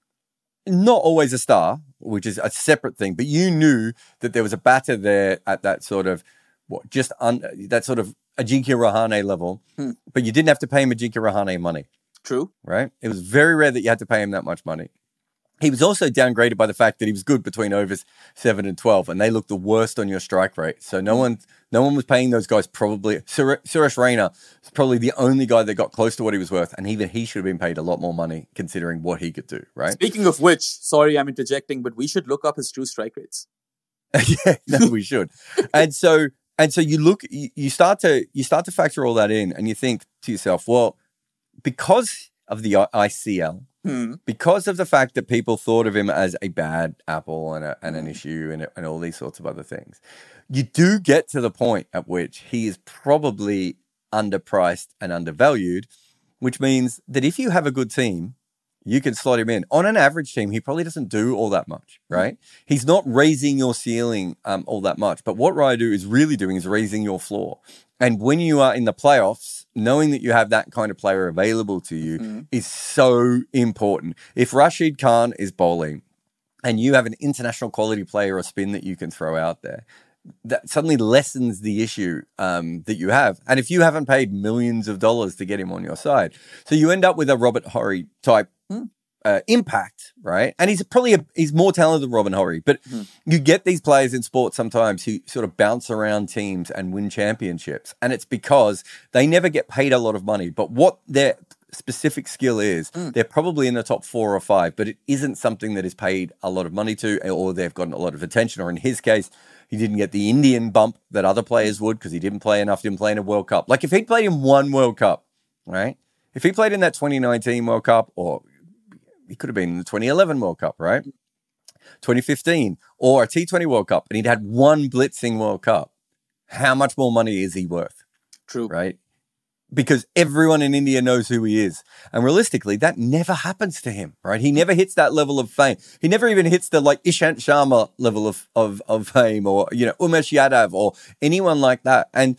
not always a star, which is a separate thing, but you knew that there was a batter there at that sort of, what, just un, that sort of Ajinkya Rahane level, hmm. but you didn't have to pay him Ajinkya Rahane money. True. Right? It was very rare that you had to pay him that much money. He was also downgraded by the fact that he was good between overs seven and twelve, and they looked the worst on your strike rate. So no one no one was paying those guys probably. Sur- Suresh Raina is probably the only guy that got close to what he was worth, and even he should have been paid a lot more money considering what he could do, right? Speaking of which, sorry I'm interjecting, but we should look up his true strike rates. yeah, no, we should. and so and so you look, you, you start to you start to factor all that in, and you think to yourself, well, because of the I C L, Hmm. because of the fact that people thought of him as a bad apple and, a, and an issue and, and all these sorts of other things, you do get to the point at which he is probably underpriced and undervalued, which means that if you have a good team, you can slot him in. On an average team, he probably doesn't do all that much, right? Mm. He's not raising your ceiling um, all that much. But what Rayudu is really doing is raising your floor. And when you are in the playoffs, knowing that you have that kind of player available to you mm. is so important. If Rashid Khan is bowling and you have an international quality player or spin that you can throw out there, that suddenly lessens the issue um, that you have. And if you haven't paid millions of dollars to get him on your side, so you end up with a Robert Horry type mm. uh, impact, right? And he's probably a, he's more talented than Robert Horry, but mm. you get these players in sports sometimes who sort of bounce around teams and win championships, and it's because they never get paid a lot of money. But what they're specific skill is, Mm. they're probably in the top four or five, but it isn't something that is paid a lot of money to, or they've gotten a lot of attention. Or in his case, he didn't get the Indian bump that other players would because he didn't play enough, didn't play in a World Cup. Like if he'd played in one World Cup, right? If he played in that twenty nineteen World Cup, or he could have been in the twenty eleven World Cup, right? twenty fifteen, or a T twenty World Cup, and he'd had one blitzing World Cup, how much more money is he worth? True. Right? Because everyone in India knows who he is. And realistically, that never happens to him, right? He never hits that level of fame. He never even hits the like Ishant Sharma level of, of, of fame, or, you know, Umesh Yadav or anyone like that. And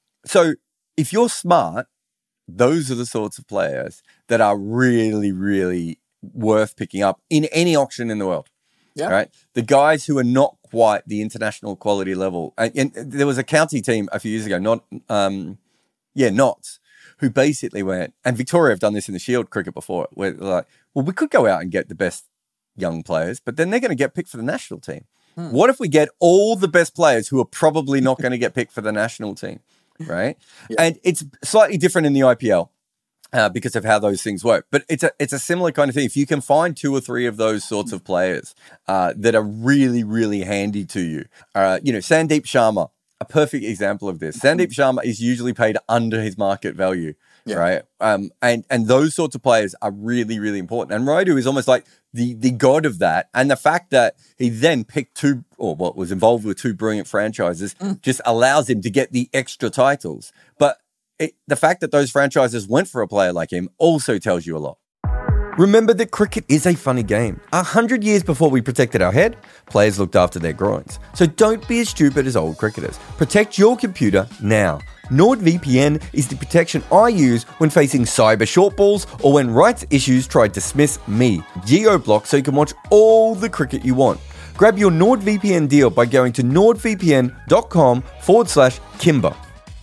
so if you're smart, those are the sorts of players that are really, really worth picking up in any auction in the world. Yeah. Right. The guys who are not quite the international quality level. And, and there was a county team a few years ago, not, um, yeah, Notts, who basically went, and Victoria have done this in the Shield cricket before, where they're like, well, we could go out and get the best young players, but then they're going to get picked for the national team. Hmm. What if we get all the best players who are probably not going to get picked for the national team? Right. Yeah. And it's slightly different in the I P L. Uh, because of how those things work. But it's a it's a similar kind of thing. If you can find two or three of those sorts of players uh, that are really, really handy to you. Uh, you know, Sandeep Sharma, a perfect example of this. Sandeep Sharma is usually paid under his market value, yeah. right? Um, and, and those sorts of players are really, really important. And Rayudu is almost like the, the god of that. And the fact that he then picked two, or what was involved with two brilliant franchises, mm. just allows him to get the extra titles. But It, the fact that those franchises went for a player like him also tells you a lot. Remember that cricket is a funny game. A hundred years before we protected our head, players looked after their groins. So don't be as stupid as old cricketers. Protect your computer now. NordVPN is the protection I use when facing cyber shortballs or when rights issues try to dismiss me. Geo-block so you can watch all the cricket you want. Grab your NordVPN deal by going to nordvpn.com forward slash Kimber.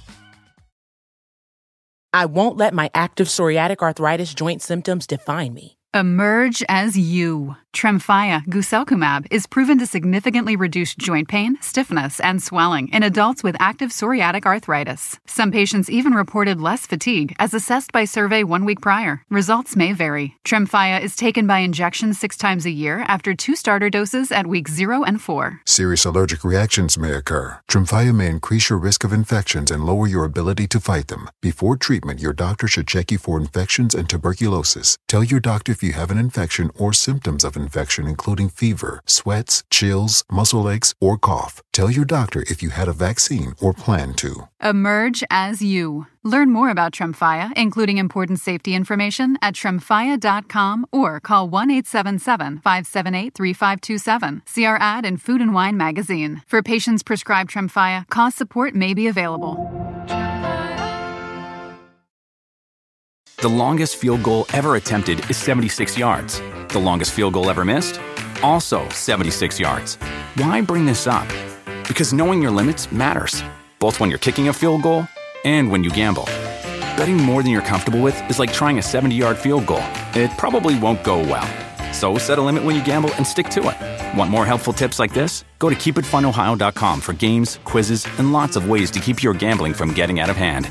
I won't let my active psoriatic arthritis joint symptoms define me. Emerge as you. Tremfya guselkumab is proven to significantly reduce joint pain, stiffness, and swelling in adults with active psoriatic arthritis. Some patients even reported less fatigue as assessed by survey one week prior. Results may vary. Tremfya is taken by injection six times a year after two starter doses at weeks zero and four. Serious allergic reactions may occur. Tremfya may increase your risk of infections and lower your ability to fight them. Before treatment, your doctor should check you for infections and tuberculosis. Tell your doctor if you have an infection or symptoms of infection, including fever, sweats, chills, muscle aches, or cough. Tell your doctor if you had a vaccine or plan to. Emerge as you. Learn more about Tremfya, including important safety information, at tremfya dot com or call one eight seven seven, five seven eight, three five two seven. See our ad in Food and Wine magazine. For patients prescribed Tremfya, cost support may be available. The longest field goal ever attempted is seventy-six yards. The longest field goal ever missed? Also seventy-six yards. Why bring this up? Because knowing your limits matters, both when you're kicking a field goal and when you gamble. Betting more than you're comfortable with is like trying a seventy-yard field goal. It probably won't go well. So set a limit when you gamble and stick to it. Want more helpful tips like this? Go to keep it fun ohio dot com for games, quizzes, and lots of ways to keep your gambling from getting out of hand.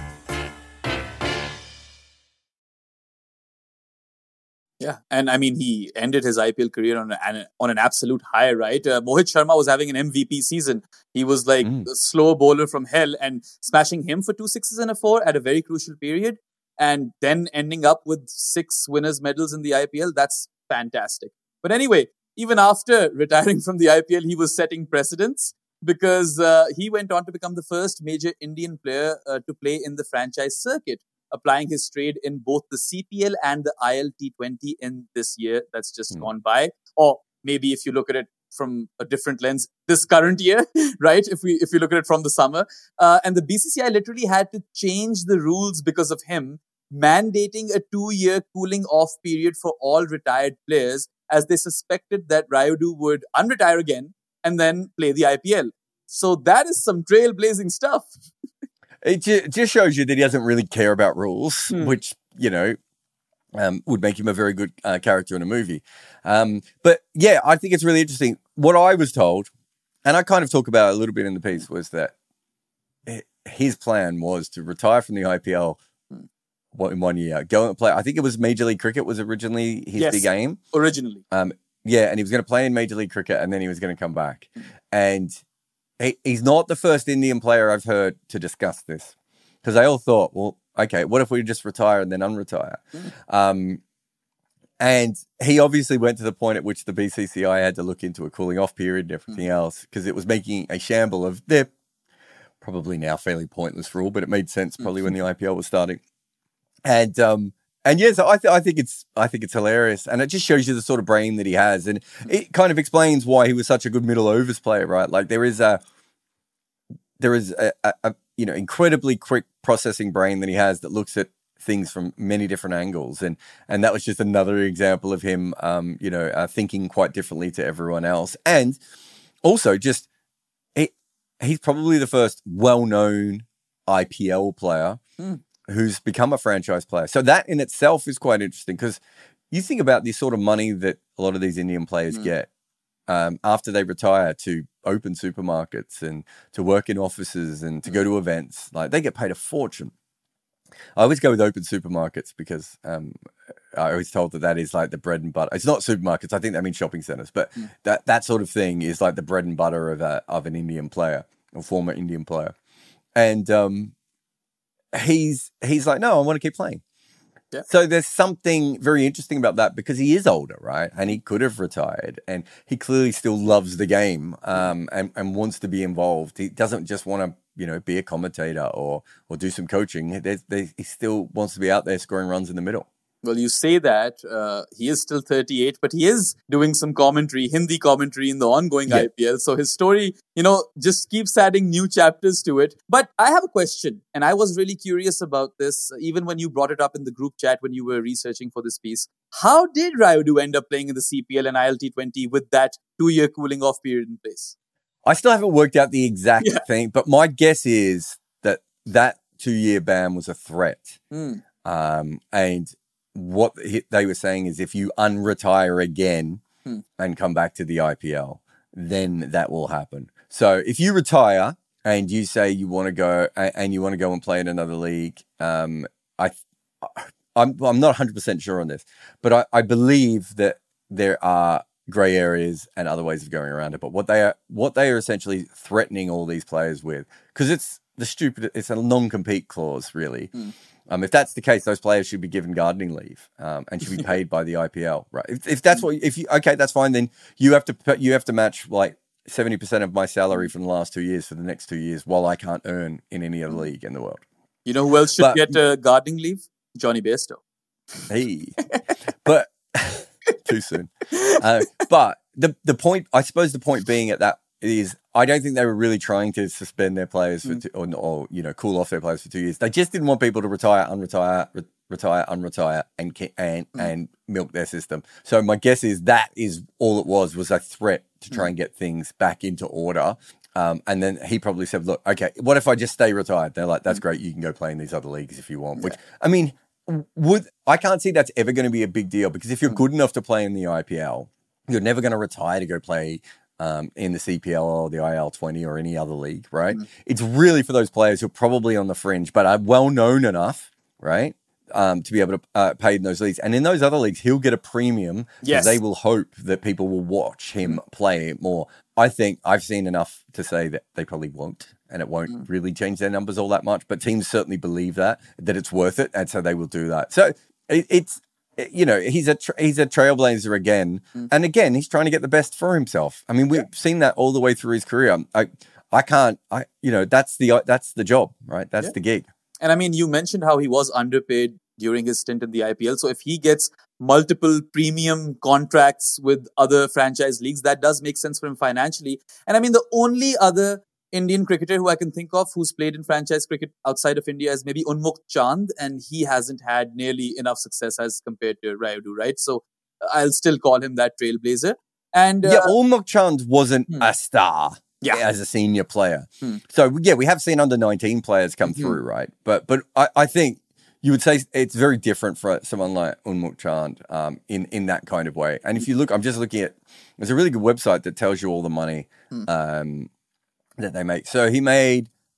Yeah, and I mean, he ended his I P L career on an, on an absolute high, right? Uh, Mohit Sharma was having an M V P season. He was like mm. a slow bowler from hell, and smashing him for two sixes and a four at a very crucial period, and then ending up with six winners' medals in the I P L. That's fantastic. But anyway, even after retiring from the I P L, he was setting precedents because uh, he went on to become the first major Indian player uh, to play in the franchise circuit, applying his trade in both the C P L and the I L T twenty in this year that's just mm. gone by. Or maybe if you look at it from a different lens, this current year, right? If we if you look at it from the summer. Uh, and the B C C I literally had to change the rules because of him, mandating a two-year cooling off period for all retired players as they suspected that Rayudu would unretire again and then play the I P L. So that is some trailblazing stuff. It just shows you that he doesn't really care about rules, hmm. which, you know, um, would make him a very good uh, character in a movie. Um, but yeah, I think it's really interesting. What I was told, and I kind of talk about it a little bit in the piece, was that it, his plan was to retire from the I P L in one year, go and play. I think it was Major League Cricket was originally his yes, big aim. Originally. Um, yeah, and he was going to play in Major League Cricket and then he was going to come back. Mm. And he, he's not the first Indian player I've heard to discuss this because they all thought, well, okay, what if we just retire and then unretire? Mm. Um, and he obviously went to the point at which the B C C I had to look into a cooling off period and everything mm. else because it was making a shamble of their probably now fairly pointless rule, but it made sense probably when the I P L was starting. And um, and yes, I, th- I think it's I think it's hilarious, and it just shows you the sort of brain that he has, and it kind of explains why he was such a good middle overs player, right? Like there is a there is a, a, a you know incredibly quick processing brain that he has that looks at things from many different angles, and and that was just another example of him, um, you know, uh, thinking quite differently to everyone else, and also just he, he's probably the first well-known I P L player mm. who's become a franchise player. So that in itself is quite interesting because you think about the sort of money that a lot of these Indian players mm. get um, after they retire to open supermarkets and to work in offices and to mm. go to events. Like they get paid a fortune. I always go with open supermarkets because um, I was told that that is like the bread and butter. It's not supermarkets. I think that means shopping centers, but mm. that, that sort of thing is like the bread and butter of a, of an Indian player, a former Indian player. And um, he's he's like, no, I want to keep playing. Yeah. So there's something very interesting about that because he is older, right? And he could have retired, and he clearly still loves the game um, and, and wants to be involved. He doesn't just want to, you know, be a commentator or or do some coaching. There's, there's, he still wants to be out there scoring runs in the middle. Well, you say that uh, he is still thirty-eight, but he is doing some commentary, Hindi commentary in the ongoing yeah. I P L. So his story, you know, just keeps adding new chapters to it. But I have a question, and I was really curious about this, even when you brought it up in the group chat when you were researching for this piece. How did Rayudu end up playing in the C P L and I L T twenty with that two-year cooling off period in place? I still haven't worked out the exact yeah. thing, but my guess is that that two-year ban was a threat. Mm. Um, and what they were saying is if you unretire again hmm. and come back to the I P L, then that will happen. So if you retire and you say you want to go and you want to go and play in another league, um, I, I'm, I'm not one hundred percent sure on this, but I, I believe that there are grey areas and other ways of going around it. But what they are, what they are essentially threatening all these players with, because it's the stupid, it's a non-compete clause, really. Hmm. Um, if that's the case, those players should be given gardening leave um, and should be paid by the I P L, right? If, if that's what, if you okay, that's fine. Then you have to you have to match like seventy percent of my salary from the last two years for the next two years, while I can't earn in any other league in the world. You know who else should but, get uh, gardening leave? Johnny Bairstow. Hey, but too soon. Uh, but the the point, I suppose, the point being at that is, I don't think they were really trying to suspend their players for mm. two, or, or you know cool off their players for two years. They just didn't want people to retire, unretire, re- retire, unretire, and and mm. and milk their system. So my guess is that is all it was was a threat to try mm. and get things back into order. Um, and then he probably said, "Look, okay, what if I just stay retired?" They're like, "That's mm. great. You can go play in these other leagues if you want." Yeah. Which I mean, would I can't see that's ever going to be a big deal because if you're mm. good enough to play in the I P L, you're never going to retire to go play Um, in the C P L or the I L twenty or any other league, right? Mm. It's really for those players who are probably on the fringe, but are well known enough, right, um, to be able to uh, pay in those leagues. And in those other leagues, he'll get a premium because yes. they will hope that people will watch him play more. I think I've seen enough to say that they probably won't, and it won't mm. really change their numbers all that much. But teams certainly believe that, that it's worth it, and so they will do that. So it, it's, you know, he's a tra- he's a trailblazer again, mm. and again, he's trying to get the best for himself. I mean, we've yeah. seen that all the way through his career. I I can't, I you know, that's the that's the job, right? That's yeah. the gig. And I mean, you mentioned how he was underpaid during his stint in the I P L. So if he gets multiple premium contracts with other franchise leagues, that does make sense for him financially. And I mean, the only other Indian cricketer who I can think of who's played in franchise cricket outside of India is maybe Unmukt Chand, and he hasn't had nearly enough success as compared to Rayudu, right? So I'll still call him that trailblazer. And uh, yeah, Unmukt Chand wasn't hmm. a star yeah. as a senior player. Hmm. So yeah, we have seen under nineteen players come mm-hmm. through, right? But but I, I think you would say it's very different for someone like Unmukt Chand um, in, in that kind of way. And if you look, I'm just looking at, there's a really good website that tells you all the money hmm. um, that they make. So he made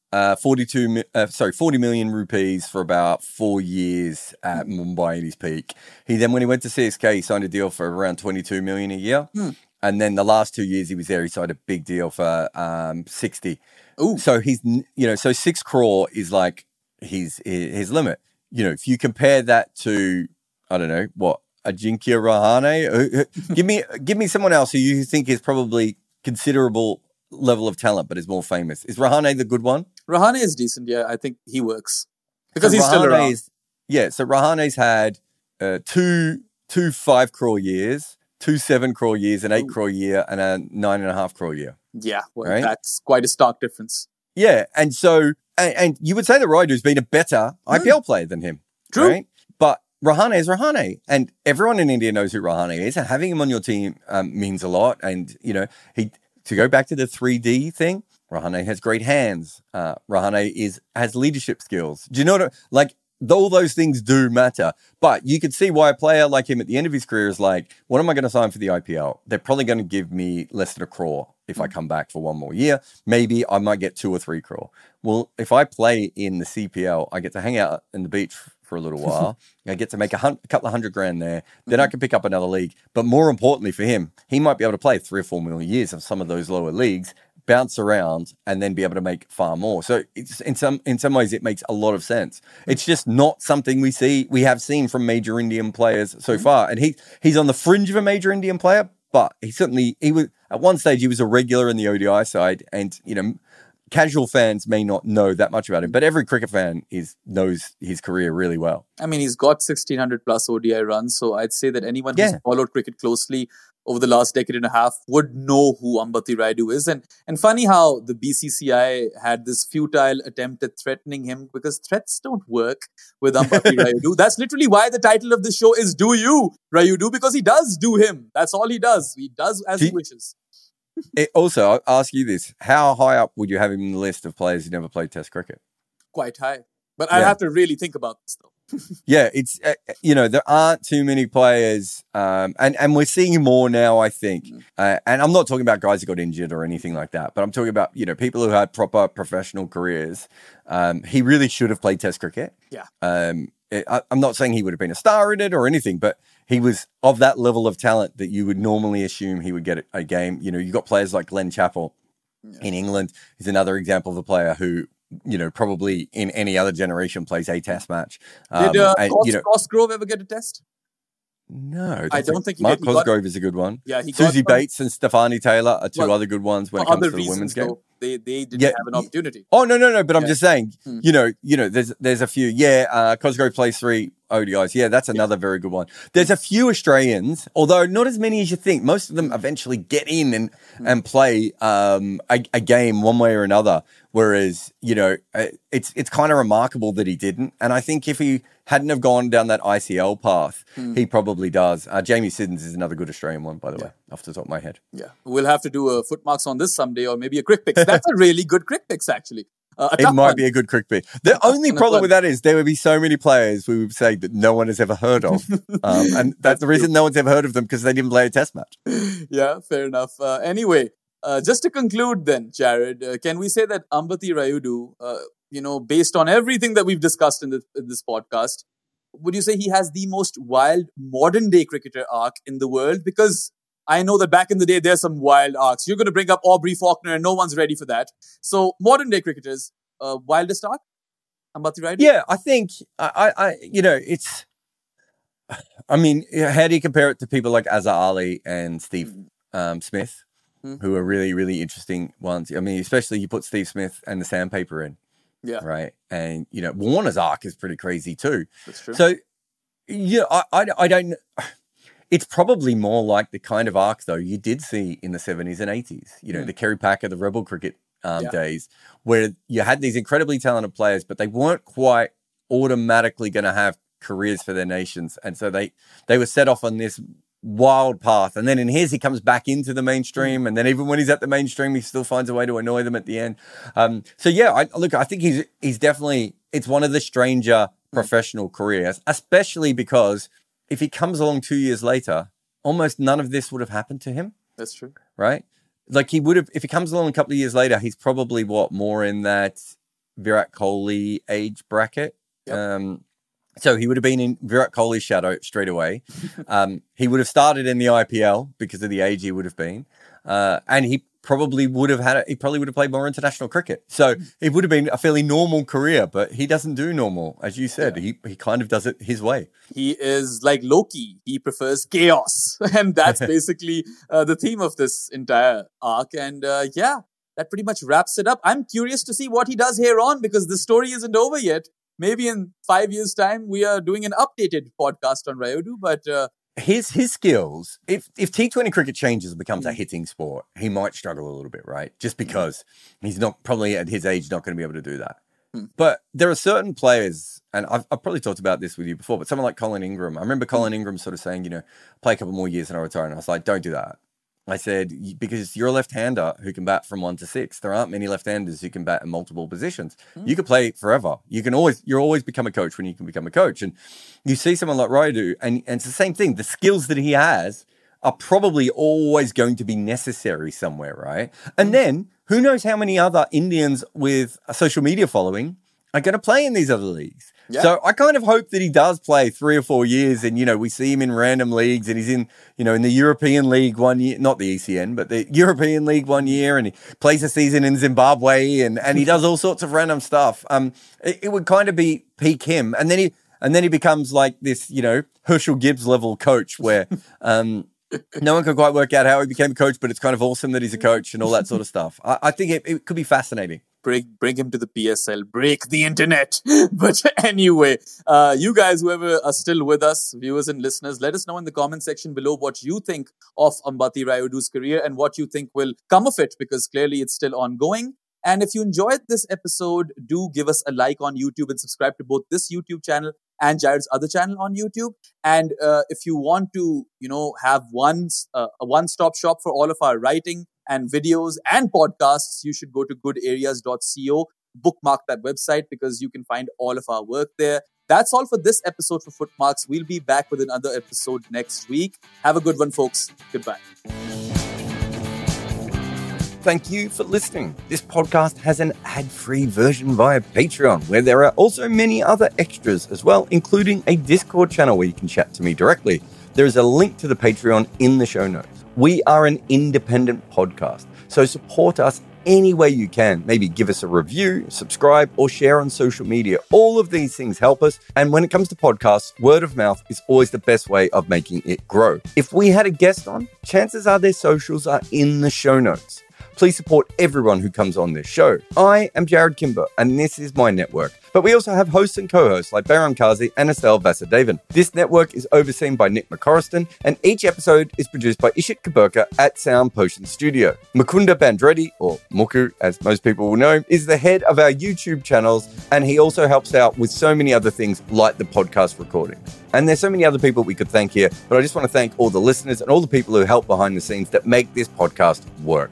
uh, forty-two, mi- uh, sorry, forty million rupees for about four years at Mumbai at his peak. He then, when he went to C S K, he signed a deal for around twenty-two million a year. Hmm. And then the last two years he was there, he signed a big deal for um, sixty. Ooh. So he's, you know, so six crore is like his his limit. You know, if you compare that to, I don't know, what, Ajinkya Rahane? Give me, give me someone else who you think is probably considerable level of talent, but is more famous. Is Rahane the good one? Rahane is decent. Yeah, I think he works because So he's still Rahane around. is- yeah, so Rahane's had uh, two two five crore years, two seven crore years, an eight Ooh. crore year, and a nine and a half crore year. Yeah, well, Right? that's quite a stark difference. Yeah, and so and, and you would say that Raidu's been a better I P L player than him. True. Right? But Rahane is Rahane, and everyone in India knows who Rahane is, and having him on your team um, means a lot. And you know, he to go back to the three D thing, Rahane has great hands. Uh, Rahane is has leadership skills. Do you know what? I, like all those things do matter, but you could see why a player like him at the end of his career is like, what am I going to sign for the I P L? They're probably going to give me less than a crore if I come back for one more year. Maybe I might get two or three crore. Well, if I play in the C P L, I get to hang out in the beach for a little while. I get to make a, hun- a couple of hundred grand there. Then I can pick up another league. But more importantly for him, he might be able to play three or four million years of some of those lower leagues, bounce around, and then be able to make far more. So it's in some in some ways it makes a lot of sense. It's just not something we see we have seen from major Indian players so far. And he he's on the fringe of a major Indian player, but he certainly he was at one stage he was a regular in the O D I side, and you know, casual fans may not know that much about him, but every cricket fan is knows his career really well. I mean, he's got sixteen hundred plus O D I runs, so I'd say that anyone Yeah. who's followed cricket closely over the last decade and a half would know who Ambati Rayudu is. And and funny how the B C C I had this futile attempt at threatening him, because threats don't work with Ambati Rayudu. That's literally why the title of the show is Do You, Rayudu, because he does do him. That's all he does. He does as Do he you- wishes. It, also, I'll ask you this: how high up would you have him in the list of players who never played Test cricket? Quite high. But I Yeah. have to really think about this, though. Yeah, it's uh, you know there aren't too many players, um, and and we're seeing more now. I think, uh, and I'm not talking about guys who got injured or anything like that, but I'm talking about you know people who had proper professional careers. Um, he really should have played Test cricket. Yeah. Um, it, I, I'm not saying he would have been a star in it or anything, but he was of that level of talent that you would normally assume he would get a game. You know, you got players like Glenn Chappell in England. He's another example of a player who, you know, probably in any other generation plays a Test match. Um, Did uh, and, Cos- you know, Cosgrove ever get a test? no, I don't think he Mark did. He got- Cosgrove is a good one. Yeah, he got Susie one. Bates and Stefani Taylor are two Well, other good ones when For it comes other to the women's reasons, game. though, they, they didn't Yeah, have an y- opportunity. Oh no, no, no! But I'm Yeah. just saying, Hmm. you know, you know, there's there's a few. Yeah, uh, Cosgrove plays three O D Is. Yeah, that's another very good one. There's a few Australians, although not as many as you think. Most of them eventually get in and Hmm. and play um, a, a game one way or another. Whereas, you know, uh, it's it's kind of remarkable that he didn't. And I think if he hadn't have gone down that I C L path, Hmm. he probably does. Uh, Jamie Siddons is another good Australian one, by the way, off the top of my head. Yeah, we'll have to do a footmarks on this someday, or maybe a crick picks. That's a really good crick picks, actually. Uh, a It tough might one. be a good crick pick. The only one as problem well. with that is there would be so many players we would say that no one has ever heard of. Um, and that's the reason no one's ever heard of them, because they didn't play a test match. Yeah, fair enough. Uh, anyway, uh, just to conclude then, Jared, uh, can we say that Ambati Rayudu, uh, you know, based on everything that we've discussed in this, in this podcast, would you say he has the most wild modern day cricketer arc in the world? Because I know that back in the day, there's some wild arcs. You're going to bring up Aubrey Faulkner and no one's ready for that. So modern day cricketers, uh, wildest arc? Ambati Rayudu? Yeah, I think, I, I, I, you know, it's, I mean, how do you compare it to people like Azhar Ali and Steve um, Smith, Mm. who are really, really interesting ones? I mean, especially you put Steve Smith and the sandpaper in, Yeah, right? And, you know, Warner's arc is pretty crazy too. that's true. So, yeah, I, I, I don't. It's probably more like the kind of arc, though, you did see in the seventies and eighties. You know, Mm. the Kerry Packer, the Rebel cricket um, Yeah. days, where you had these incredibly talented players, but they weren't quite automatically going to have careers for their nations, and so they they were set off on this wild path. And then in his, he comes back into the mainstream, and then even when he's at the mainstream, he still finds a way to annoy them at the end. Um, so yeah, I, look, I think he's he's definitely it's one of the stranger professional careers, especially because if he comes along two years later, almost none of this would have happened to him, That's true. right? Like he would have, if he comes along a couple of years later, he's probably what, more in that Virat Kohli age bracket. Yep. Um, so he would have been in Virat Kohli's shadow straight away. um, he would have started in the I P L because of the age he would have been. Uh, and he probably would have had a, he probably would have played more international cricket. So it would have been a fairly normal career, but he doesn't do normal. As you said, yeah. he, he kind of does it his way. He is like Loki. He prefers chaos. And that's basically uh, the theme of this entire arc. And uh, yeah, that pretty much wraps it up. I'm curious to see what he does here on, because the story isn't over yet. Maybe in five years' time, we are doing an updated podcast on Rayudu, but... Uh, His his skills, if if T twenty cricket changes and becomes a hitting sport, he might struggle a little bit, right? Just because he's not, probably at his age, not going to be able to do that. Hmm. But there are certain players, and I've, I've probably talked about this with you before, but someone like Colin Ingram, I remember Colin Ingram sort of saying, you know, play a couple more years and I'll retire. And I was like, don't do that. I said, because you're a left-hander who can bat from one to six. There aren't many left-handers who can bat in multiple positions. Mm. You could play forever. You can always, you're always become a coach when you can become a coach. And you see someone like Rayudu, and, and it's the same thing. The skills that he has are probably always going to be necessary somewhere, right? And then who knows how many other Indians with a social media following are going to play in these other leagues. Yeah. So I kind of hope that he does play three or four years and, you know, we see him in random leagues and he's in, you know, in the European League one year, not the E C N, but the European League one year, and he plays a season in Zimbabwe and, and he does all sorts of random stuff. Um, it, it would kind of be peak him. And then he, and then he becomes like this, you know, Herschel Gibbs level coach where, um, no one can quite work out how he became a coach, but it's kind of awesome that he's a coach and all that sort of stuff. I, I think it, it could be fascinating. Bring, bring him to the P S L, break the internet. But anyway, uh, you guys, whoever are still with us, viewers and listeners, let us know in the comment section below what you think of Ambati Rayudu's career and what you think will come of it, because clearly it's still ongoing. And if you enjoyed this episode, do give us a like on YouTube and subscribe to both this YouTube channel and Jared's other channel on YouTube. And uh, if you want to, you know, have one, uh, a one-stop shop for all of our writing and videos and podcasts, you should go to good areas dot co, bookmark that website, because you can find all of our work there. That's all for this episode for Footmarks. We'll be back with another episode next week. Have a good one, folks. Goodbye. Thank you for listening. This podcast has an ad-free version via Patreon, where there are also many other extras as well, including a Discord channel where you can chat to me directly. There is a link to the Patreon in the show notes. We are an independent podcast, so support us any way you can. Maybe give us a review, subscribe, or share on social media. All of these things help us. And when it comes to podcasts, word of mouth is always the best way of making it grow. If we had a guest on, chances are their socials are in the show notes. Please support everyone who comes on this show. I am Jared Kimber, and this is my network. But we also have hosts and co-hosts like Behram Kazi and Estelle Vasudevan. This network is overseen by Nick McCorriston, and each episode is produced by Ishit Kaburka at Sound Potion Studio. Mukunda Bandreddi, or Muku as most people will know, is the head of our YouTube channels, and he also helps out with so many other things like the podcast recording. And there's so many other people we could thank here, but I just want to thank all the listeners and all the people who help behind the scenes that make this podcast work.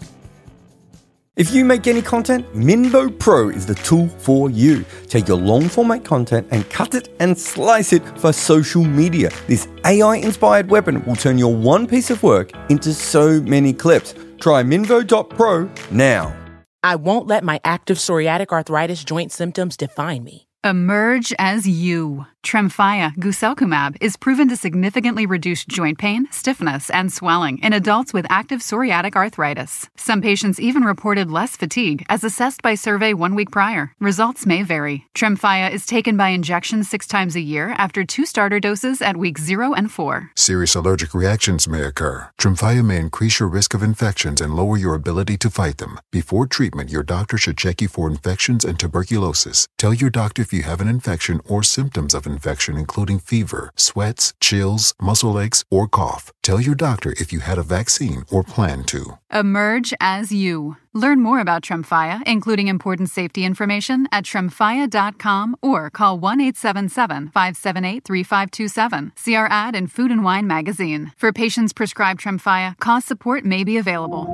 If you make any content, Minvo Pro is the tool for you. Take your long format content and cut it and slice it for social media. This A I-inspired weapon will turn your one piece of work into so many clips. Try Minvo dot pro now. I won't let my active psoriatic arthritis joint symptoms define me. Emerge as you. Tremfya guselkumab is proven to significantly reduce joint pain, stiffness, and swelling in adults with active psoriatic arthritis. Some patients even reported less fatigue as assessed by survey one week prior. Results may vary. Tremfya is taken by injection six times a year after two starter doses at weeks zero and four. Serious allergic reactions may occur. Tremfya may increase your risk of infections and lower your ability to fight them. Before treatment, your doctor should check you for infections and tuberculosis. Tell your doctor if you have an infection or symptoms of infection, including fever, sweats, chills, muscle aches, or cough. Tell your doctor if you had a vaccine or plan to. Emerge as you. Learn more about Tremfya, including important safety information, at tremfya dot com or call one eight seven seven, five seven eight, three five two seven. See our ad in Food and Wine magazine. For patients prescribed Tremfya, cost support may be available.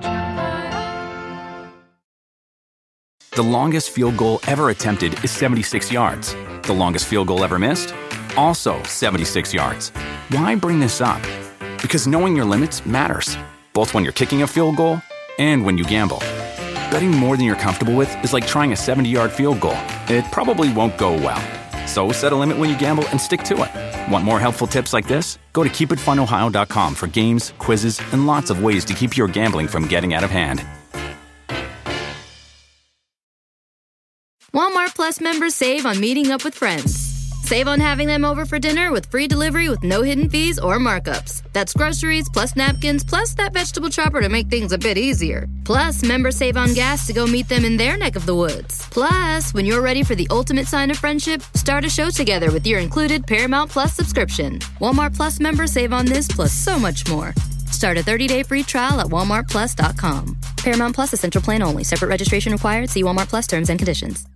The longest field goal ever attempted is seventy-six yards. The longest field goal ever missed? Also seventy-six yards. Why bring this up? Because knowing your limits matters, both when you're kicking a field goal and when you gamble. Betting more than you're comfortable with is like trying a seventy-yard field goal. It probably won't go well. So set a limit when you gamble and stick to it. Want more helpful tips like this? Go to keep it fun ohio dot com for games, quizzes, and lots of ways to keep your gambling from getting out of hand. Walmart Plus members save on meeting up with friends. Save on having them over for dinner with free delivery with no hidden fees or markups. That's groceries, plus napkins, plus that vegetable chopper to make things a bit easier. Plus, members save on gas to go meet them in their neck of the woods. Plus, when you're ready for the ultimate sign of friendship, start a show together with your included Paramount Plus subscription. Walmart Plus members save on this plus so much more. Start a thirty-day free trial at walmart plus dot com. Paramount Plus Essential Plan only. Separate registration required. See Walmart Plus terms and conditions.